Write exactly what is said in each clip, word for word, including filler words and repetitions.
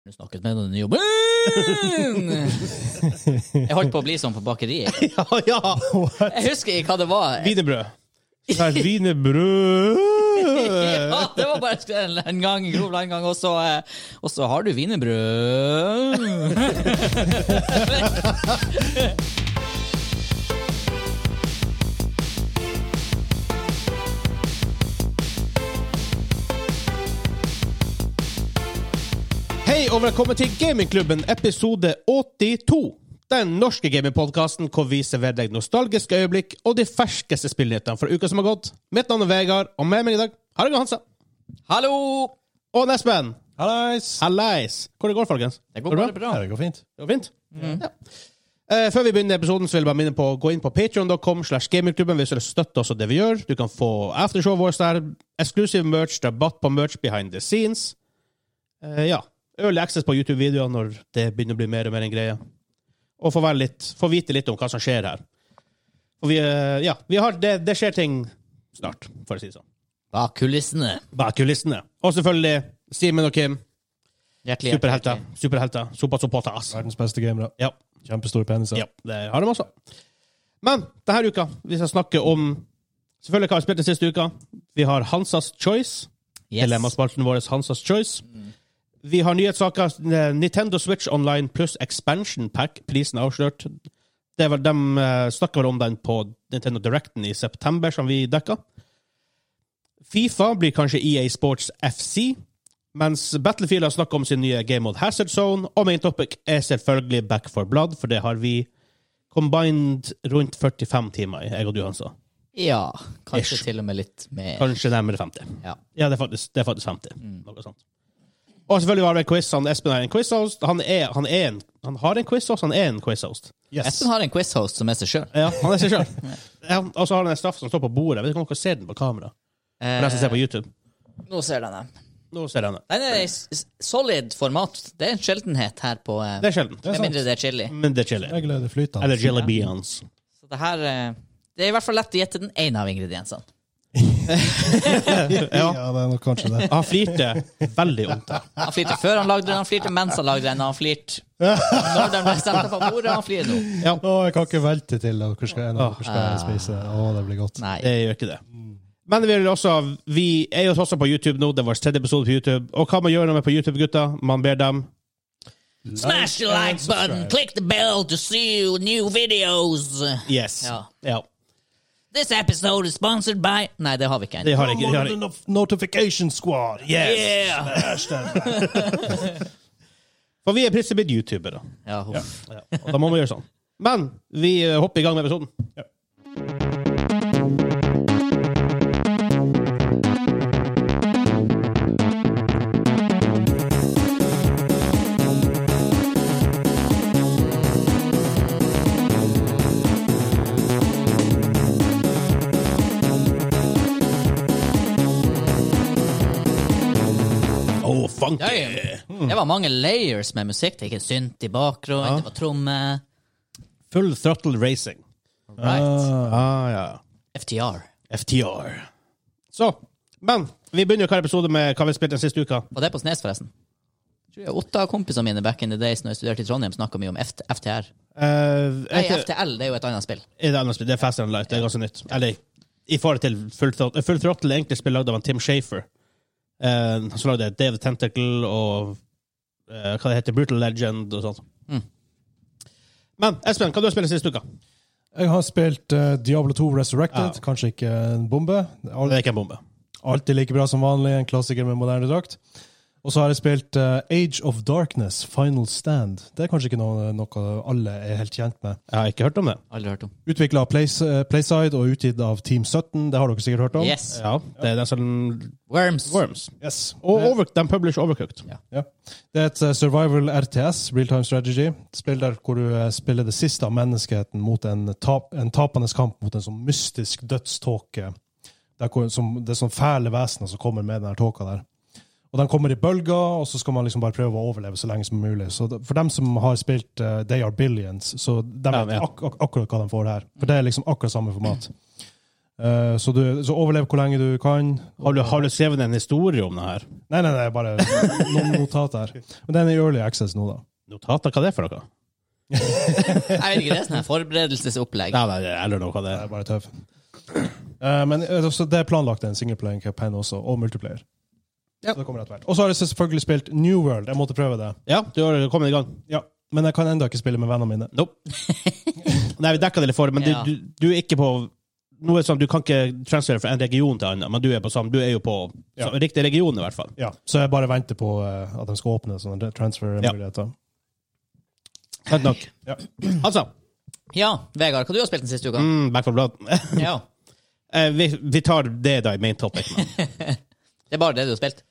Du snakket med den jobben. Jeg holdt på å bli sånn på bakeriet. ja, ja. Jeg husker ikke hva det var. Wienerbrød. Det er wienerbrød. Ja, det var bare en gang, en grov en gang, og så, og så har du wienerbrød. Hei og velkommen til Gamingklubben episode åttito. Den norske gamingpodcasten hvor vi serverer deg nostalgiske øyeblikk og de ferskeste spillnyhetene fra uka som har gått. Mitt navn er Vegard, og med meg i dag har jeg Hansa. Hallo! Og Nesben. Hallais! Hallais! Hvor det går, folkens? Det går bare bra. Ja, det går fint. Det går fint? Mm. Ja. Uh, før vi begynner episoden, så vil jeg bare minne på å gå inn på patreon dot com slash gamingklubben hvis du vil støtte oss og det vi gjør. Du kan få aftershow vårt der, exclusive merch, rabatt på merch behind the scenes. Uh, ja. Early access på YouTube-videoer når det begynner å bli mer og mer en greie. Og få, være litt, få vite litt om hva som skjer her. Og vi, ja, vi har, det, det skjer ting snart, for å si det sånn. Bak kulissene. Bak kulissene. Og selvfølgelig Simen og Kim. Hjertelig, Superhelter. hjertelig. Superhelter. Sopa sopotas. Verdens beste gamere. Ja. Kjempestore peniser. Ja, det har de også. Men denne uka, vi skal snakke om selvfølgelig hva vi spilte siste uka. Vi har Hansas Choice. Yes. Dilemmaspalten vår Hansas Choice. Mm. Vi har nyhetssaker. Nintendo Switch Online pluss Expansion Pack. Prisen er avslørt. Det var, de uh, snakket vel om den på Nintendo Directen i september, som vi dekket. FIFA blir kanskje E A Sports F C, mens Battlefield har snakket om sin nye Game Mode Hazard Zone, og main topic er selvfølgelig Back for Blood, for det har vi combined rundt førtifem timer i, jeg og du, Hansa. Ja, kanskje Ish. til og med litt mer. Kanskje nærmere femti. Ja. Ja, det er faktisk, det er faktisk femti. Mm. Noe sånt. Og selvfølgelig har vi en quiz. Han, Espen er en quizhost. Han, er, han, er en, han har en quizhost, han er en quizhost. Yes. Espen har en quizhost som er seg selv. Ja, han er seg selv. Ja, og så har han en straff som står på bordet. Jeg vet ikke om dere ser den på kamera. For jeg som ser på YouTube. Nå ser den den. Nå ser den den. Den er i s- solid format. Det er en sjeldenhet her på... eh, Det er sjelden. Det er med sant. mindre det er chili. Men det er chili. Jeg gleder flytende. Eller jelly beans. Så det her... eh, Det er i hvert fall lett å gjette den ene av ingrediensene. Ja, det er nok kanskje det. Han flirte veldig ondt. Han flirte før han lagde den, han flirte mens han lagde den, han flirte når den ble sendt på bordet, han flirer nå. Ja, Å, jeg kan ikke velte til at dere skal, en av dere skal spise. Å, det blir godt. Nei. det gjør ikke det. Men vi, vil også, vi er jo også på YouTube nå. Det var tredje episode på YouTube. Og hva man gjør når man er på YouTube, gutta? Man ber dem... Smash the like button, click the bell to see new videos. Yes. Ja. Ja. This episode is sponsored by... Nei, det har vi ikke Det ennå. har jeg ikke. Det har jeg. No- Notification Squad. Yes. Yeah! Smash den. For vi er plutselig blitt YouTubere. Ja, huff. Ja. Og da må vi gjøre sånn. Men vi eh, hopper i gang med episoden. Ja. Oh, funky! Ja, ja. Det var mange layers med musikk. Det er ikke synt i bakgrunnen, Ja. det var tromme. Full throttle racing. Right. Ah, ja. F T R. F T R. Så, men vi begynner hver episode med hva vi spilte den siste uka. Og det er på Snes, forresten. Jeg tror jeg åtte av kompisene mine back in the days når jeg studerte i Trondheim, snakket mye om F F T R. Uh, Nei, F T L, det er jo et annet spill. Det er, det er Faster Than Light, det er ganske nytt. Eller, i forhold til Full Throttle. Full Throttle er egentlig spill lagd av en Tim Schafer. Uh, han som lagde Dave the Tentacle og uh, hva det heter, Brutal Legend og sånt. Mm. Men, Espen, hva har du spilt siste uka? Jeg har spilt uh, Diablo to Resurrected. Ja. Kanskje ikke en bombe. Det Alt, er ikke en bombe. alltid like bra som vanlig. En klassiker med moderne drakt. Og så har jeg spilt uh, Age of Darkness Final Stand. Det er kanskje ikke noe, noe alle er helt kjent med. Jeg har ikke hørt om det. Aldri hørt om. Utviklet av Play, uh, Playside og utgitt av Team sytten. Det har dere sikkert hørt om. Yes. Ja, det er den som Worms. Worms. Yes. Og over, de publisher Overcooked. Ja. Ja. Det er et uh, survival R T S, real time strategy. Spill der hvor du uh, spiller det siste av menneskeheten mot en, tap, en tapende kamp mot en sånn mystisk dødståke. Det er, hvor, som, det er sånn fæle vesener som kommer med den her tåka der. Og den kommer i bølger, og så skal man liksom bare prøve å overleve så lenge som mulig. Så det, for dem som har spilt uh, They Are Billions, så de vet Ja, ja. ak ak akkurat hva de får her. For det er liksom akkurat samme format. Uh, så, du, så overlev hvor lenge du kan. Har du, har du skrevet en historie om det her? Nei, nei, nei, bare noen notater. Men den er i early access nå, da. Notater, hva er det for noe? Jeg vet ikke, det er sånn her forberedelsesopplegg. Nei, nei, jeg lurer noe hva det Det er. er bare tøv. Uh, men uh, så det er planlagt en singleplayer campaign også, og multiplayer. Ja. Så det kommer etter hvert. Og så har jeg selvfølgelig spilt New World. Jeg måtte prøve det. Ja, du har kommet i gang. Ja, men jeg kan enda ikke spille med vennene mine. Nope. Nei, vi dekket det litt for, men Ja. du, du, du er ikke på noe sånn, du kan ikke transfere fra en region til annen, men du er på samme, du er jo på Ja. så, riktig region i hvert fall. Ja, så jeg bare venter på uh, at de skal åpne sånne transfer-muligheter. Sant nok. Ja. Altså, Ja, Vegard, hva du har spilt den siste uka? mm, Back for Blood. Ja, Eh, vi, vi tar det da i main topic. Men. det er bare det du har spilt.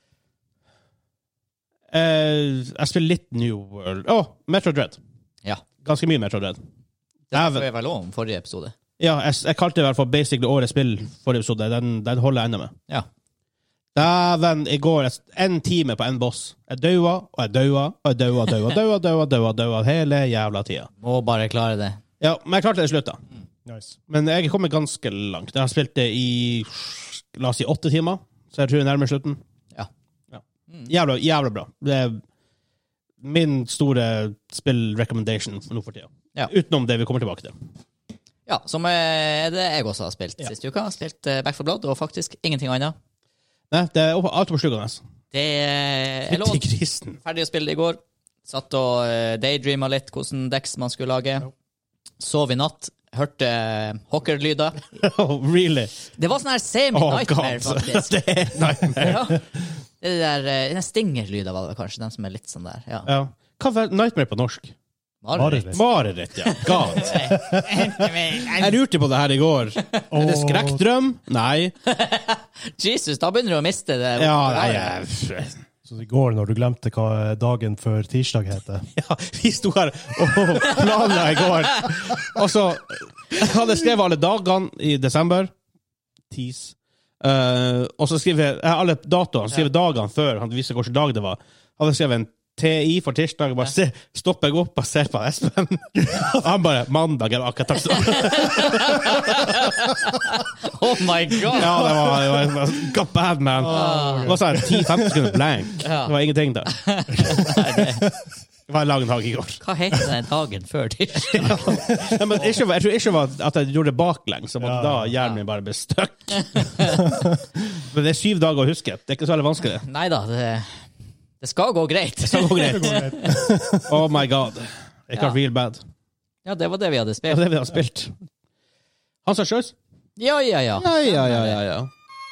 Eh, jeg spiller litt New World. Å, oh, Metro Dread. Ja. Ganske mye Metro Dread. Det var jeg vel også om forrige episode. Ja, jeg, jeg kalte det i hvert fall basically årets spill forrige episode. Den, den holder jeg enda med. Ja. Dæven, i går en time på en boss. Jeg daua, og jeg daua, og jeg daua, daua, daua, daua, daua, daua, hele jævla tida. Må bare klare det. Ja, men jeg klarte det i slutt, da. Nice. Men jeg er kommet ganske langt. Jeg har spilt det i, la oss si, åtte timer, så jeg tror jeg nærmer slutten. Ja. Ja. Jævla, jævla bra. Det er min store spill-recommendation nå for tida. Ja. Utenom det vi kommer tilbake til. Ja, som er det jeg også har spilt Ja. siste uka. Spilt uh, Back for Blood, og faktisk ingenting annet. Nei, det er opp- alt på sluggende. Det er Jeg lå Fytti grisen. ferdig å spille det i går. Satt og uh, daydreama litt hvordan decks man skulle lage. Sov i natt. Hørte uh, hockerlyder. Oh, really? Det var sånn her Oh, semi-nightmare, God. faktisk. Det er nightmare. Ja. Det der, uh, den stingerlyder var det kanskje, den som er litt sånn der. Ja. Ja. Hva var nightmare på norsk? Mareritt. Mareritt, ja. God. Jeg lurte på det her i går. Er det skrekkdrøm? Nei. Jesus, da begynner du å miste det. Ja, nei, jeg... Så i går, når du glemte hva dagen før tirsdag heter. Ja, vi sto her og planla i går. Og så hadde jeg skrevet alle dagene i desember. Tis. Uh, og så skriver jeg alle datoene, skriver dagene før. Han visste hvilken dag det var. Hadde skrevet en T I for tirsdag, og bare se, stopper jeg opp og ser på Espen. Og han bare, mandag er akkurat takk skal du ha. Oh my god! Ja, det var, det var, det var got bad, man. Det var sånn ti femten sekunder blank. Ja. Det var ingenting der. Det var en lang dag i går. Hva heter den dagen før tirsdag? Nei, men ikke, jeg tror ikke det var at jeg gjorde det baklengs, så måtte Ja. da hjernen min bare ble støkk. Men det er syv dager å huske. Det er ikke så veldig vanskelig. Nei da, det, det skal gå greit. Det skal gå greit. Oh my god. Det er Ja. real bad. Ja, det var det vi hadde Det spilt. er det vi har spilt. Han sa sjøs? Ja, ja, ja. Ja, ja, ja, ja, ja.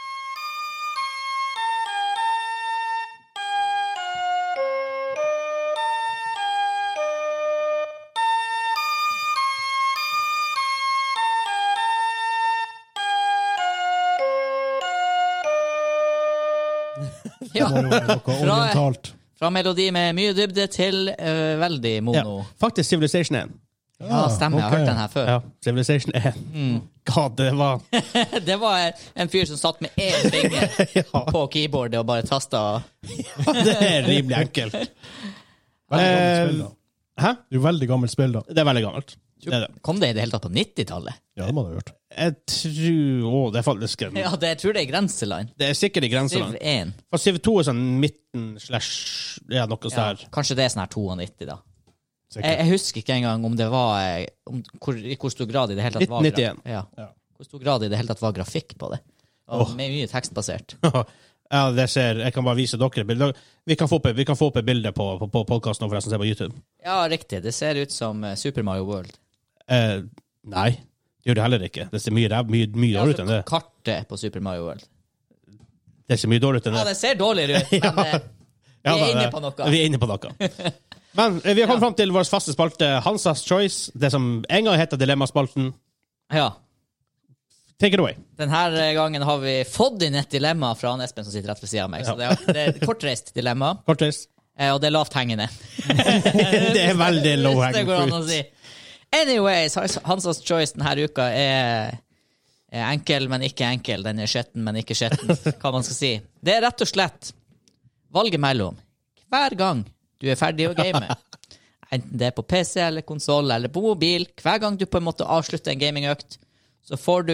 ja. Det må jo være noe orientalt. Fra melodi med mye dybde til øh, veldig mono. Ja. Faktisk Civilization én. Ja, stemmer. Jeg har ok. hørt den her før. Ja, Civilization én. God, det var Det var en fyr som satt med én finger Ja, på keyboardet og bare tasta. det er rimelig enkelt. Veldig gammelt Eh, spill, da. Hæ? Det er jo veldig gammelt spill, da. Det er veldig gammelt. Det er det. Kom det i det hele tatt på nittitallet? Ja, det må du ha gjort. Jeg tror Å, det er faktisk en Ja, det, jeg tror det er grenseland. Det er sikkert i grenseland. Civ én. For Civ to er sånn midten slash Ja, noe sånt Ja, der. kanskje det er sånn her nittito, da. Jeg, Sikkert. jeg husker ikke engang om det var eh, om, hvor, i hvor stor grad i det hele tatt var nitten nittien. Ja. Ja. Hvor stor grad i det hele tatt var grafikk på det. Og Åh. med mye tekstbasert. Ja, det ser Jeg kan bare vise dere bilder. Vi kan få opp, vi kan få opp et bilde på, på, på podkasten og forresten se på YouTube. Ja, riktig. Det ser ut som eh, Super Mario World. Eh, nei, det gjør det heller ikke. Det ser mye, ræv- mye, mye Ja, dårligere ut enn altså, det. kartet på Super Mario World. Det ser mye dårligere ut enn Ja, det. det ser dårligere ut, men eh, vi Ja, er da, inne det- på noe. Vi er inne på noe. Men eh, vi har kommet fram til vår faste spalte, Hansas Choice. Det som en gang heter Dilemmaspalten. Ja. Take it away. Denne gangen har vi fått inn et dilemma fra han Espen som sitter rett ved siden av meg. Så det er, det er et kortreist dilemma, Kortreist. eh, og det er lavt hengende. Det er veldig low Hvis det hanging går an å fruit. si. Anyways, Hansas Choice denne uka er, er enkel, men ikke enkel. Den er skjetten, men ikke skjetten. Hva man skal si. Det er rett og slett valget mellom hver gang du er ferdig å game, enten det er på P C eller konsol eller på mobil, hver gang du på en måte avslutter en gamingøkt, så får du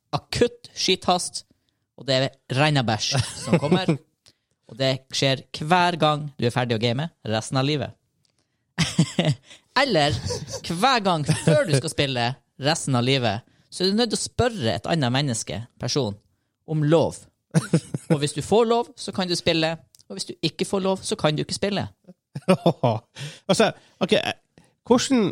akutt skithast, og det er rennabæsj som kommer. Og det skjer hver gang du er ferdig å game resten av livet. Eller hver gang før du skal spille resten av livet, så er du nødt til å spørre et annet menneske, person, om lov. Og hvis du får lov, så kan du spille. Og hvis du ikke får lov, så kan du ikke spille. Altså, ok, hvordan...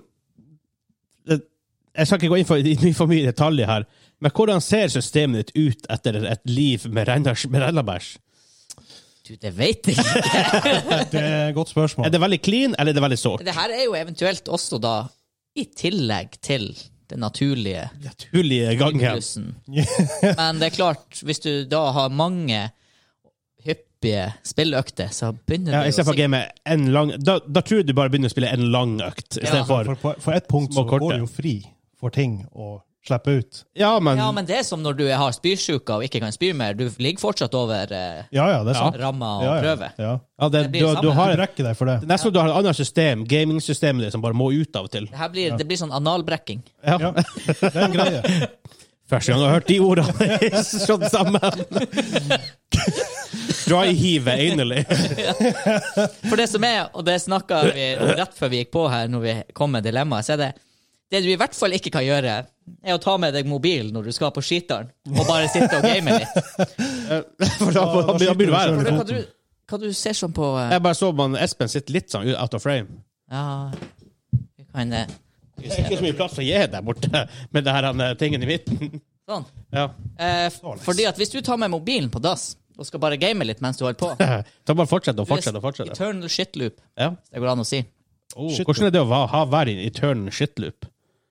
Jeg skal ikke gå inn for, i for mye detaljer her, men hvordan ser systemet ditt ut etter et liv med rennabæsj? Du, det vet jeg ikke. Det er et godt spørsmål. Er det veldig clean, eller er det veldig sårt? Det her er jo eventuelt også da, i tillegg til det naturlige. Naturlige gangen. Men det er klart, hvis du da har mange hyppige spilløkter, så begynner Ja, det i stedet for å game en lang... Da, da tror jeg du bare begynner å spille en lang økt, i stedet Ja. for... For, for, for et punkt så Små korte. går du jo fri for ting å slippe ut. Ja, men... Ja, men det er som når du har spysjuka og ikke kan spy mer. Du ligger fortsatt over eh, Ja, ja, det er sant. ramma og Ja, ja, prøve. ja. Ja, det, Det blir du, det du samme. har... Du brekker deg for det. Det er nesten som du har et annet system, gaming-systemet ditt, som bare må ut av og til. Det her blir, det blir sånn analbrekking. Ja. Ja, det er en greie. Første gang jeg har hørt de ordene slått sammen. Dry-hive, anally. For det som er, og det snakket vi rett før vi gikk på her, når vi kom med dilemmaet, så er det det du i hvert fall ikke kan gjøre, er å ta med deg mobil når du skal på skitaren, og bare sitte og game litt. For da, da, da blir du For verre. det, hva, du, hva du ser sånn på... eh, Jeg bare så man Espen sitter litt sånn out of frame. Ja, vi kan... eh, Det er ikke så mye plass å gi der borte, med det her eh, tingen i midten. Sånn. Ja. Eh, f- fordi at hvis du tar med mobilen på dass, og skal bare game litt mens du holder på, Ta bare fortsett og fortsett og fortsett. eternal shit loop, Ja. det går an å si. Oh, hvordan er det å va- ha hver i eternal shitloop?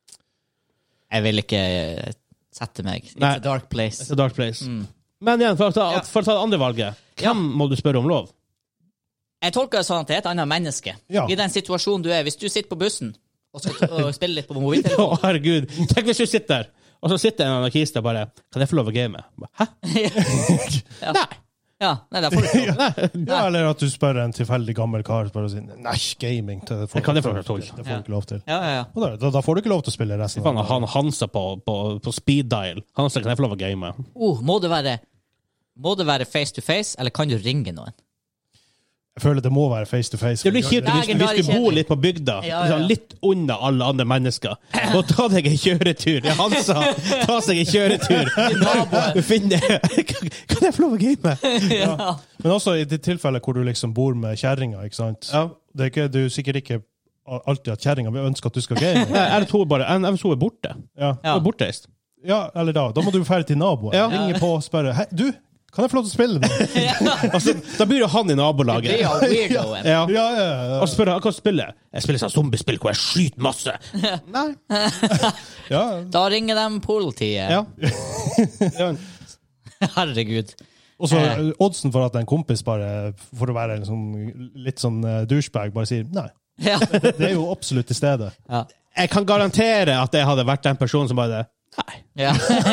Jeg vil ikke eh, sette meg. It's Nei. a dark place. It's a dark place. Men igjen, for å ta, Ja. for å ta det andre valget, hvem må du spørre om lov? Jeg tolker det sånn at det er et annet menneske. Ja. I den situasjonen du er, hvis du sitter på bussen og skal og spille litt på Å, mobiltelefonen. herregud. Tenk hvis du sitter der, og så sitter en anarkist der bare, kan jeg få lov å game? Hæ? Ja. Nei. Ja, nei, da får du ikke lov. Ja, eller at du spør en tilfeldig gammel kar bare og sier, nei, gaming, det får, Jeg kan det for det får, tolv. det får du ikke lov til. Ja, ja, ja. Og da, da, da får du ikke lov til å spille resten Faen, av han Hansa på, på, på speed dial. Hansa, kan jeg få lov å game? Oh, må det være Må det være face to face, eller kan du ringe noen? Jeg føler det må være face to face. Det blir kjipt Nei, hvis, det er hvis du kjedelig. bor litt på bygda, Ja, liksom ja. litt unna alle andre mennesker, og ta deg en kjøretur. Ja, Hansa, ta seg en kjøretur. Du finner Kan kan jeg få lov å game? Ja. Men også i det tilfellet hvor du liksom bor med kjerringa, ikke sant? Ja. Det er ikke, du er sikkert ikke alltid at kjerringa vil ønske at du skal game. Nei, Eller to bare, en av to er borte. Ja. Ja. Ja. Er bortreist. ja, eller da. Da må du ferdig til naboen. Ja. Ringe på og spørre, hei, du, kan jeg få lov til å spille nå? Altså, da blir jo han i Det nabolaget. blir jo weirdoen. Ja. Ja, ja, ja. Og så spør han, hva spiller jeg? Jeg spiller sånn zombiespill hvor jeg skyter masse. Nei. ja. Da ringer de politiet. Ja. Ja. Herregud. Og så Eh. oddsen for at en kompis bare, for å være en sånn, litt sånn uh, douchebag, bare sier nei. Ja. Det er jo absolutt til stede. Ja. Jeg kan garantere at jeg hadde vært den personen som bare Nei. Ja.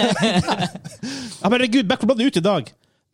Ja, men herregud, Back for Blood er ute i dag.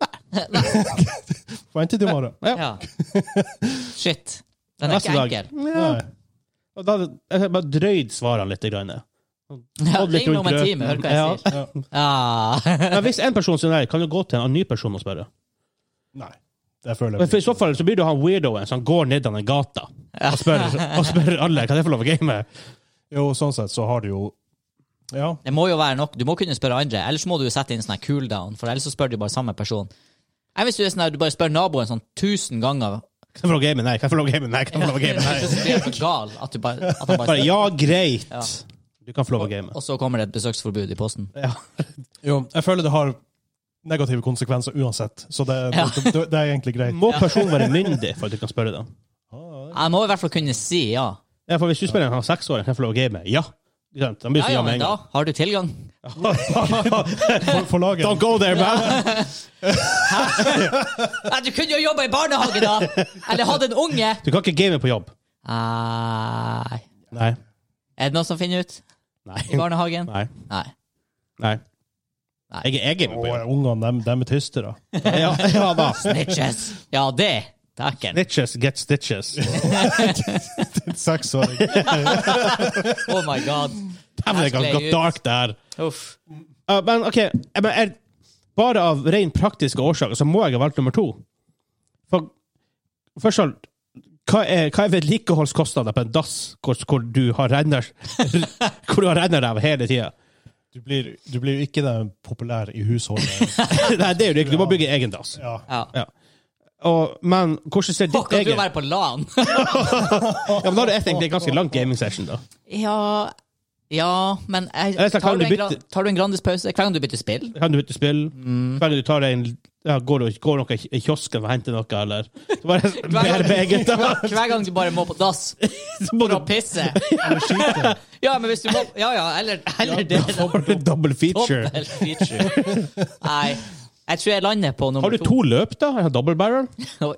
Vent til i morgen. Ja. Ja. Shit. Den er Neste ikke dag. enkel. Ja. Nei. Og da hadde jeg bare drøyd svarene litt. Grann. Ja, Litt ring meg om en rundt time, hør hva jeg Ja. sier. Ja. Men hvis en person sier nei, kan du gå til en ny person og spørre. Nei. Det føler Men jeg for I så fall så blir du han weirdoen som går ned den gata og spør, og spør alle kan jeg få lov å game. Jo, sånn sett så har du jo Ja. Det må jo være nok. Du må kunne spørre andre. Ellers må du jo sette inn sånn her cooldown, for ellers så spør du bare samme person. Jeg hvis du er sånn her, du bare spør naboen sånn tusen ganger, Kan jeg få lov å game? Nei. Kan jeg få lov å game? Nei. Kan jeg få lov å game? Nei. så blir du så gal at, du bare, at han bare Bare ja, greit. Ja. Du kan få lov å game. Og så kommer det et besøksforbud i posten. Ja. Jo, jeg føler det har negative konsekvenser uansett, så det, Ja. det, det, det er egentlig greit. Må personen være myndig for at du kan spørre dem? Jeg må i hvert fall kunne si ja. Ja, for hvis du spør en han seksåring, kan jeg få lov å game? Ja. Ikke sant? Han blir Ja, så ja, ja med men en da gang. har du tilgang. For, for laget. Don't go there, man! Nei, du kunne jo jobbe i barnehage, da! Eller hatt en unge! Du kan ikke game på jobb. Nei. Nei. Er det noen som finner ut Nei. i barnehagen? Nei. Nei. Nei. Nei. Jeg, jeg gamer på Og jobb. ungene, dem, dem er tystere. Ja, ja da. Snitches. Ja, det. Dæken. Snitches get stitches. Seksåring. Oh my god. Dæven, det kan gå dark der. Uff. Uh, men OK, jeg, men, er, bare av ren praktiske årsaker så må jeg ha valgt nummer to. For først og fremst, hva er, hva er vedlikeholdskostnader på en dass hvor, hvor du har renner hvor du har renner av hele tida? Du blir, du blir jo ikke den populær i husholdet. Nei, det er jo ikke. Du må bygge egen dass. Ja. Ja. Ja. Og, men hvordan ser ditt Fuck, kan du egen... være på LAN? Ja, men da er det egentlig en ganske lang gaming session, da. Ja, ja, men jeg, Eller så kan tar, du du en bytte- gra- tar du en Grandis-pause? Hver gang du bytter spill? Kan du bytte spill? Mm. Hver gang du tar deg en... Ja, går du går noe i kiosken og henter noe, eller... Så bare mer meget, da. Hver gang du bare må på dass Så må for du å pisse. Eller skite. Ja, men hvis du må... Ja, ja, eller, eller det. double, double feature. Dobbelt feature. Nei, jeg tror jeg lander på nummer Har du to løp, da? Jeg har double barrel. to.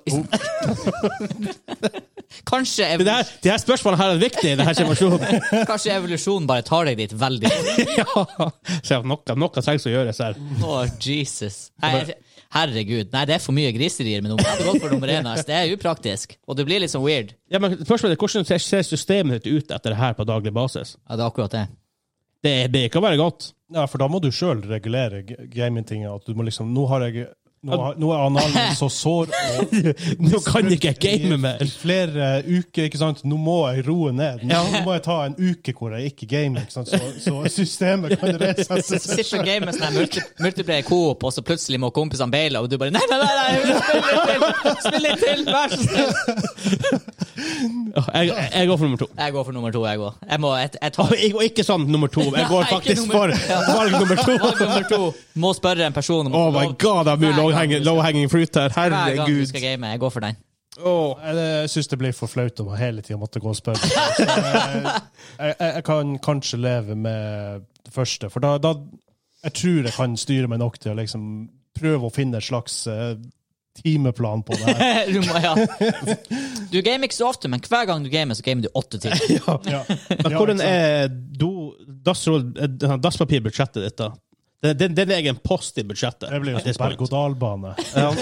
Kanskje, Det evol her, de her spørsmålene her er viktige i denne situasjonen. kanskje evolusjonen bare tar deg dit veldig fort. Ja. Så noe, noe trengs å gjøres her. Å, Jesus. Nei, herregud. Nei, det er for mye griserier med nummer. Jeg hadde gått for nummer én. Altså. Det er upraktisk. Og det blir litt sånn weird. Ja, men spørsmålet er, hvordan ser systemet ditt ut etter det her på daglig basis? Ja, det er akkurat det. Det, det kan være godt. Ja, for da må du selv regulere g- gaming-tinget. At du må liksom, nå har jeg... Nå, har, nå er analen så sår og Nå kan ikke jeg game mer. i flere uker, ikke sant? Nå må jeg roe ned. Nå, nå må jeg ta en uke hvor jeg ikke gamer, ikke sant? Så, så systemet kan resette Så seg sitter du og gamer med sånn her multi multiplayer coop, og så plutselig må kompisene baile, og du bare nei, nei, nei, nei, jeg vil spille litt til! Spill litt til, vær så snill! Ja, Jeg, jeg går for nummer to. Jeg går for nummer to, jeg går. Jeg må, jeg, jeg tar Og jeg- og ikke sånn nummer to. Jeg går Nei, ikke faktisk nummer- for valg nummer to. valg nummer to. Må spørre en person om Oh my god, det er mye Hver gang low-hanging du skal- low-hanging fruit her. hver gang du Herregud. skal game. Jeg går for den. Åh. Jeg syns det blir for flaut om jeg hele tida måtte gå og spørre. Så jeg, jeg, jeg kan kanskje leve med det første, for da, da jeg tror jeg kan styre meg nok til å liksom prøve å finne et slags uh, timeplan på det her. Du må, ja. Du gamer ikke så ofte, men hver gang du gamer, så gamer du åtte timer. Ja. Ja. Men Ja, hvordan ikke sant? er do- dassroll- eh, dasspapirbudsjettet ditt, da? Det, det, det er en egen post i budsjettet. Det blir jo at this sånn point. berg-og-dal-bane.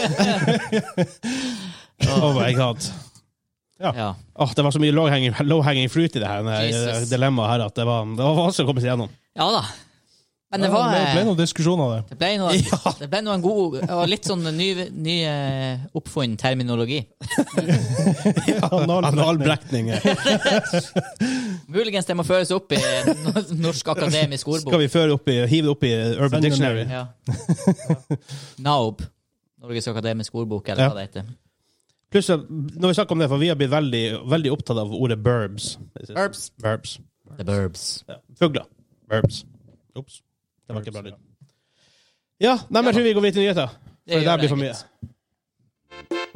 Oh my god. Ja. Åh, det var så mye low-hanging, low-hanging fruit i det her det Jesus. dilemmaet her, at det var, det var vanskelig å komme seg gjennom. Ja da. Men det Ja, var det ble eh, noen diskusjon av det. Det ble noe, det ble noe en god og litt sånn ny, ny eh, oppfunnet terminologi. Analbrekning. Muligens det må føres opp i Norsk Akademisk Skal Ordbok. vi føre opp i, hive det opp i Urban Send det Dictionary? ned. Ja. NAOB. Norges Akademisk Ordbok, eller Ja. hva det heter. Pluss, når vi snakker om det, for vi har blitt veldig, veldig opptatt av ordet burbs. Burbs. Burbs. The Burbs. Ja. Fugler. Burbs. Ops. Det var ikke bra lyd. Ja, nei, men jeg tror vi går videre til nyheter. For det gjør der blir det, for mye. gitt.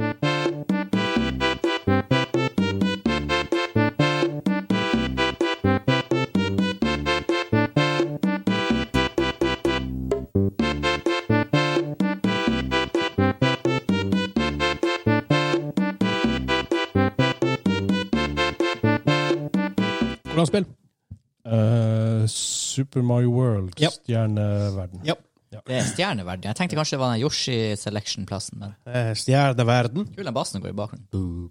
Hvordan spill? Eh, Super Mario World, Ja. stjerneverden. Ja. Det er stjerneverden. Jeg tenkte kanskje det var den Yoshi Selection-plassen, men Eh, Stjerneverden. kul den bassen går i bakgrunnen.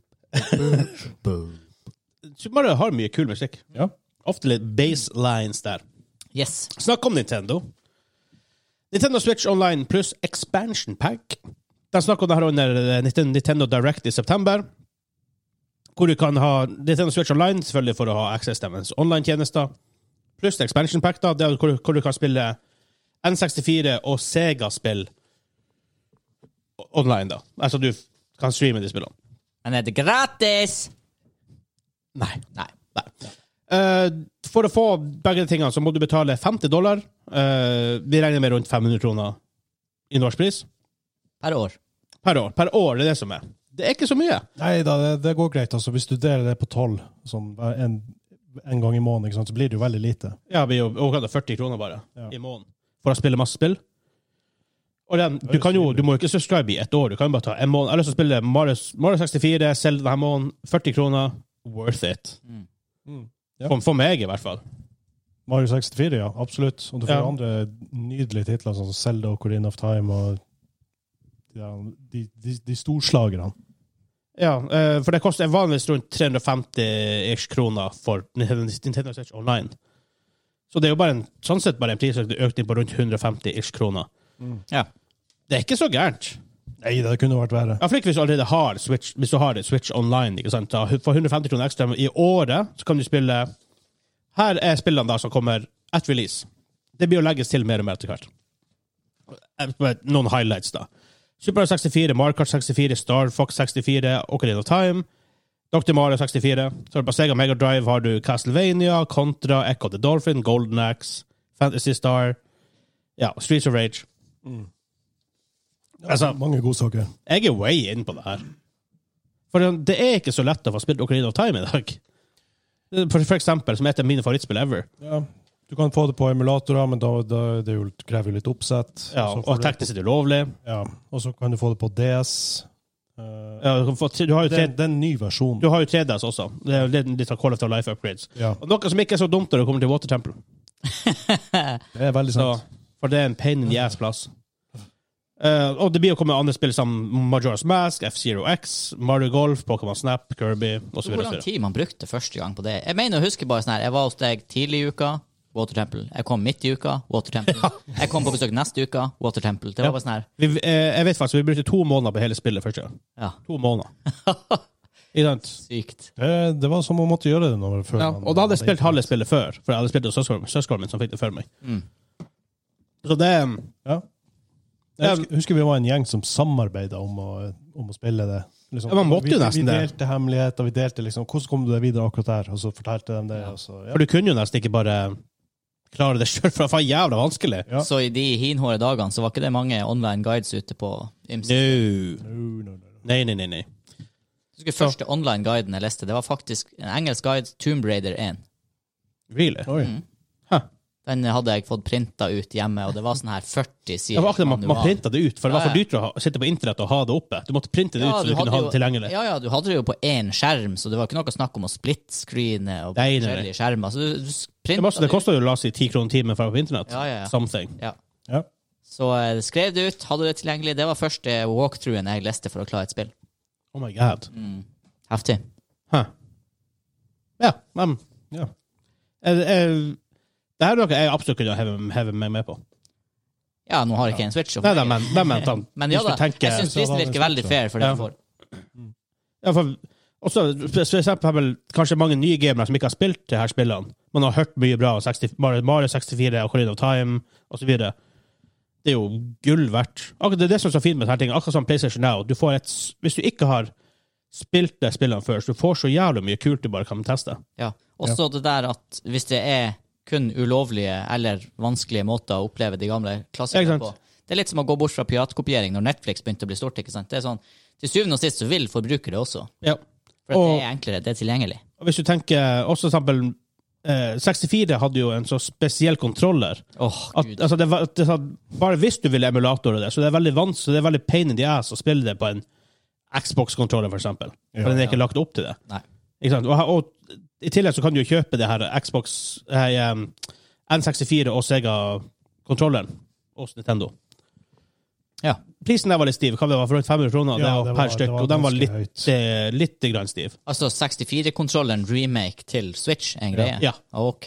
Super Mario har mye kul musikk. Ja. Ofte litt baselines der. Yes. Snakk om Nintendo. Nintendo Switch Online pluss Expansion Pack. De snakker om det her under Nintendo Direct i september. Hvor du kan ha Nintendo Switch Online, selvfølgelig for å ha access til deres online-tjenester. Pluss Expansion Pack, da, det er hvor, hvor du kan spille N sekstifire og Sega-spill online, da. Altså, du kan streame de spillene. Men er det gratis? Nei. Nei. Nei. Eh, for å få begge tingene så må du betale femti dollar. Eh, vi regner med rundt fem hundre kroner i norsk pris. Per år. Per år. Per år, det er det som er. Det er ikke så mye. Nei da, det, det går greit. Altså, hvis du deler det på tolv sånn, en, en gang i måneden, ikke sant, så blir det jo veldig lite. Ja, vi er jo overkant av førti kroner bare Ja. i måneden for å spille masse spill. Og den, du kan jo, du må jo ikke subscribe i ett år. Du kan jo bare ta en måned. Jeg har lyst til å spille Mario, Mario sekstifire, selge denne måneden. førti kroner. Worth it. Mm. Mm. Ja. For, for meg, i hvert fall. Mario sekstifire, ja, absolutt. Og du får Ja. andre nydelige titler, sånn som Zelda og Ocarina of Time, og ja, de, de, de storslagerne. Ja, eh, for det koster vanligvis rundt tre hundre og femti ish kroner for Nintendo Switch Online. Så det er jo bare en, sånn sett bare en prisøkning på rundt hundre og femti ish kroner. Mm. Ja. Det er ikke så gærent. Nei, det kunne vært verre. Ja, for ikke hvis du allerede har Switch, hvis du har Switch Online, ikke sant? Da, for hundre og femti kroner ekstra i året, så kan du spille... Her er spillene da som kommer at release. Det blir å legges til mer og mer til hvert. Noen highlights da. Super sekstifire, Mario Kart sekstifire, Star Fox sekstifire, Ocarina of Time, doktor Mario sekstifire. Så på Sega Mega Drive har du Castlevania, Contra, Echo the Dolphin, Golden Axe, Fantasy Star, ja, Streets of Rage. Mm. Altså, mange gode saker. Jeg er way inn på det her. For det er ikke så lett å få spilt Ocarina of Time i dag. For, for eksempel, som heter mine favorittspill ever. Ja, du kan få det på emulatorer, men da, da det jo, krever jo litt oppsett. Ja, og, og teknisk er det ulovlig. Ja, og så kan du få det på D S. Uh, ja, du, kan få, du har jo det, tre, det er en ny versjon. Du har jo tre D S også. Det er jo litt, litt av Call of the Life upgrades. Ja. Og noe som ikke er så dumt når det kommer til Water Temple. Det er veldig sant. Så, for det er en pain in the ass plass. Uh, og det blir å komme andre spill som Majora's Mask, F-Zero X, Mario Golf, Pokémon Snap, Kirby og så videre. Hvor lang tid man brukte første gang på det? Jeg mener å huske bare sånn her, jeg var hos deg tidlig i uka, Water Temple. Jeg kom midt i uka, Water Temple. Jeg kom på besøk neste uka, Water Temple. Det var bare sånn her. Vi, eh, jeg vet faktisk, vi brukte to måneder på hele spillet første gang. Ja. To måneder. Ikke sant? Sykt. Det, det var som man måtte gjøre det når, før. Ja, man, og da hadde jeg spilt halve spillet før, for jeg hadde spilt hos søskeren min som fikk det før meg. Mm. Så det... Ja. Jeg husker, husker vi var en gjeng som samarbeidet om å, om å spille det. Liksom, Ja, man måtte jo vi, nesten vi det. delte hemmeligheter, vi delte liksom, hvordan kom du deg videre akkurat der, og så fortalte de det. Og så, ja. For du kunne jo nesten ikke bare klare det selv, for det var jævla vanskelig. Ja. Så i de hinhårde dagene så var ikke det mange online guides ute på ymse. No. No, no, no. Nei, nei, nei, nei. Jeg husker første online guiden jeg leste, det var faktisk en engelsk guide, Tomb Raider one. Really? Oi. Mm. Huh. Den hadde jeg fått printa ut hjemme, og det var sånn her førti Det sider. var akkurat man, man manual. printet det ut, for det var Ja, for ja. dyrt å ha, sitte på internett og ha det oppe. Du måtte printe det ut, Ja, så du du kunne hadde ha jo- det tilgjengelig. Ja, ja, du hadde det jo på én skjerm, så det var ikke noe snakk om å split-screene og Nei, nei, nei. forskjellige skjermer. Så du, du Det, printa var, det kostet jo, la oss si, ti kroner timen for å være på internett. Ja, ja, ja. Something. Ja. Ja. Så eh, skrev det ut, hadde det tilgjengelig. Det var første walkthroughen jeg leste for å klare et spill. Oh my god. Mm. Heftig. Huh. Ja, men... Ja. Jeg, jeg, det her er noe jeg absolutt kunne heve, heve meg med på. Ja, nå har jeg ikke en Switch. Nei, nei, men, nei, men, sånn, Men ja hvis du da, tenker- jeg syns så har prisen vi en virker veldig Switch, fair for det Ja. du får. Ja, for, også, for eksempel, kanskje mange nye gamere som ikke har spilt de her spillene. Man har hørt mye bra, seksti, Mario Mario sekstifire, Ocarina of Time, og så videre. Det er jo gull verdt. Akkurat det er det som er så fint med denne ting. Akkurat som PlayStation Now. Du får et, hvis du ikke har spilt de spillene før, så du får så jævlig mye kult du bare kan teste. Ja. Også det der at hvis det er kun ulovlige eller vanskelige måter å oppleve de gamle Ikke klassikerne sant? på. Det er litt som å gå bort fra piratkopiering når Netflix begynte å bli stort. Ikke sant? Det er sånn, til syvende og sist så vil forbrukere også. Ja. For at Og- det er enklere, det er tilgjengelig. Og hvis du tenker, også for eksempel, eh, sekstifire hadde jo en så spesiell kontroller. Åh, At, Gud. altså det, var- det, bare hvis du vil emulatore det, så det er veldig vanskelig, det er veldig pain in the ass å spille det på en Xbox-kontroller, for eksempel. Ja, for den er ikke lagt opp til det. Nei. Ikke sant? Og, og i tillegg så kan du jo kjøpe det her Xbox, eh, um, N sekstifire og Sega-kontrolleren hos Nintendo. Ja. Prisen der var litt stiv. Hva det var for rundt fem hundre kroner? Ja, det var det per var- det stykk, var og den var ganske litt, høyt. eh, litt grann stiv. Altså sekstifire-kontrolleren remake til Switch er en greie? Ja. Ok.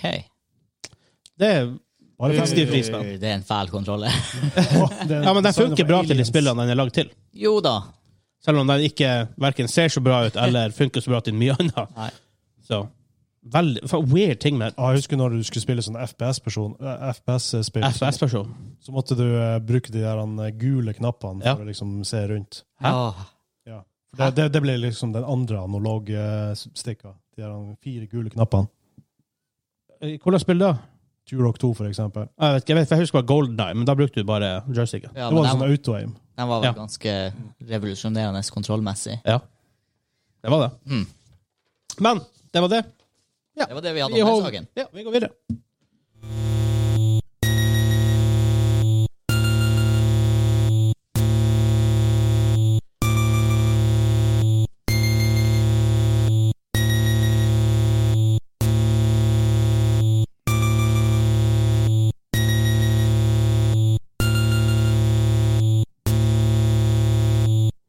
Det er Bare litt fem- stiv pris, da. Det er en fæl kontroller. Åh, det er Ja, men den designet funker for bra til de aliens. spillene den er lagd til. Jo da. Selv om den ikke hverken ser så bra ut, eller funker så bra til mye annet. Nei. Så, veldig, for weird ting med Ja, jeg husker når du skulle spille sånn F P S-person, eh, F P S-spill, F P S-versjon. så måtte du eh, bruke de der eh, gule knappene Ja. for å liksom se rundt. Hæ? Ja. Ja. For det, det, det ble liksom den andre analog-stikka. De der fire gule knappene. Hvordan spiller da? Turok to, for eksempel. Jeg vet ikke, jeg, vet, for jeg husker det var Golden Eye, men da brukte du bare joysticken. Ja, det men var den, sånn auto-aim. den var vel Ja. ganske revolusjonerende kontrollmessig. Ja. Det var det. Mm. Men, det var det. Det var det vi hadde Vi om hold- den saken. Ja, vi går videre.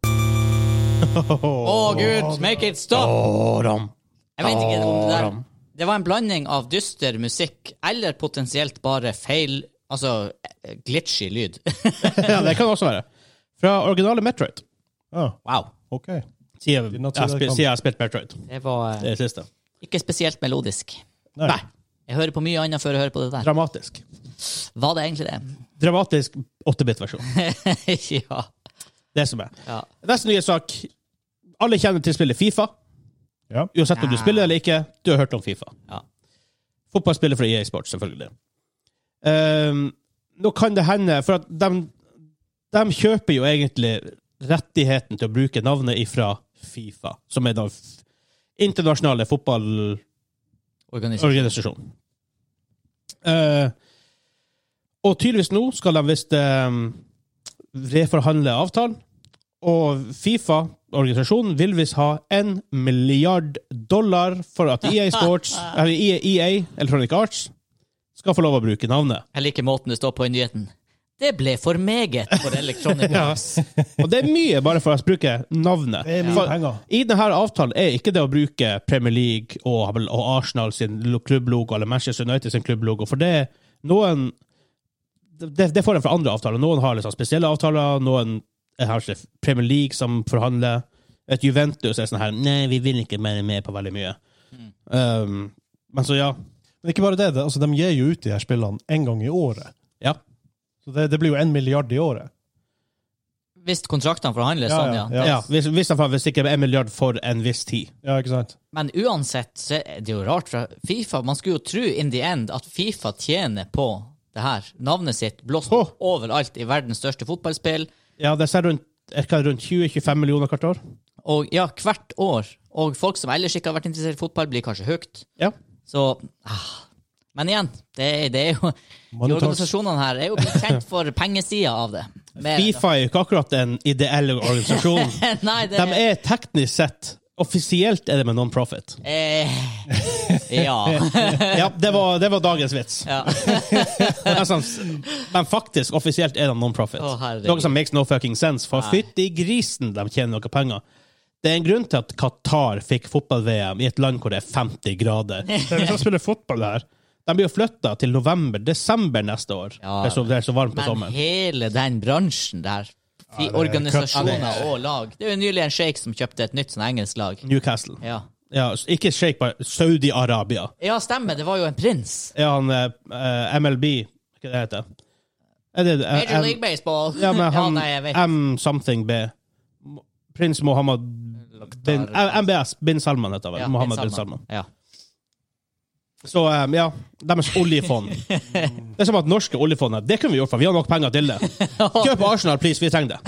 Å, Gud, make it stop! Åram. Jeg vet ikke om det der Det var en blanding av dyster musikk, eller potensielt bare feil, altså glitchy lyd. Ja, det kan også være. Fra originale Metroid. Ah, Wow. ok. Siden Did jeg, not see har that spilt- come. siden jeg har spilt Metroid. Det var Det er det siste. ikke spesielt melodisk. Nei. Nei. Jeg hører på mye annet før jeg hører på det der. Dramatisk. Var det egentlig det? Dramatisk åtte-bit-versjon. Ja. Det som er. ja. Neste nye sak. Alle kjenner til spillet FIFA. Ja. Uansett om du Ja. spiller eller ikke, du har hørt om FIFA. Ja. Fotballspiller fra E A Sports, selvfølgelig. Um, nå kan det hende, for at de, de kjøper jo egentlig rettigheten til å bruke navnet ifra FIFA, som er da f- internasjonale Organisasjon. fotballorganisasjon. Uh, og tydeligvis nå skal de visst um, reforhandle avtalen, og FIFA-organisasjonen vil visst ha en milliard dollar for at E A Sports, eller E A, Electronic Arts, skal få lov å bruke navnet. Jeg liker måten det står på i nyheten. Det ble for meget for Electronic Arts. Og det er mye bare for å bruke navnet. Det er mye For penger. I denne avtalen er ikke det å bruke Premier League og, og Arsenal sin klubblogo eller Manchester United sin klubblogo, for det er noen det, det får de fra andre avtaler. Noen har liksom spesielle avtaler, noen har ikke Premier League som forhandler. Et Juventus er sånn her, nei, vi vil ikke være med på veldig mye. Mm. Um, men så ja. Men ikke bare det, det altså, de gir jo ut de her spillene en gang i året. Ja. Så det, det blir jo en milliard i året. Hvis kontraktene forhandles Ja, sånn, ja, ja. ja. ja. Hvis, hvis de får hvis ikke en milliard for en viss tid. Ja, ikke sant? Men uansett, så er det jo rart fra FIFA. Man skulle jo tro in the end at FIFA tjener på det her. Navnet sitt blåst Åh. overalt i verdens største fotballspill. Ja, det ser rundt, er det rundt tjue til tjuefem millioner hvert år. Og ja, hvert år. Og folk som ellers ikke har vært interessert i fotball, blir kanskje høyt. Ja. Så ah. Men igjen, det, det er jo de Money talks. organisasjonene her er jo blitt kjent for pengesida av det. Mer- FIFA er jo ikke akkurat en ideell organisasjon. Nei, det De er teknisk sett, offisielt er det med non-profit. eh, Ja. Ja, det var, det var dagens vits. ja. Men, sånn, men faktisk, offisielt er de non-profit. Å, herregud. Noe som makes no fucking sense, for Nei. fytti grisen de tjener noe penger. Det er en grunn til at Qatar fikk fotball-V M i et land hvor det er femti grader. Det er vi som spiller fotball her. De blir jo flytta til november-desember neste år. Ja, det, er så, det er så varmt på Men sommeren. hele den bransjen der, i det er organisasjoner cut. og lag. Det er jo nylig en sheik som kjøpte et nytt sånn engelsk lag. Newcastle. Ja. Ja, ikke Sheikh, bare Saudi-Arabia. ja, stemmer. Det var jo en prins. Ja, han eh, M L B, hva det heter er det? eh, Major M- League Baseball. Ja, men han nei, jeg vet. M something B. Prins Mohammed bin, eh, M B S, bin Salman heter han vel. Ja, Mohammed Bin bin Salman. Ja. Så um, ja, deres oljefond. Det er som at norske oljefondet, det kunne vi gjort for vi har nok penger til det. Kjøp Arsenal, please, vi trenger det.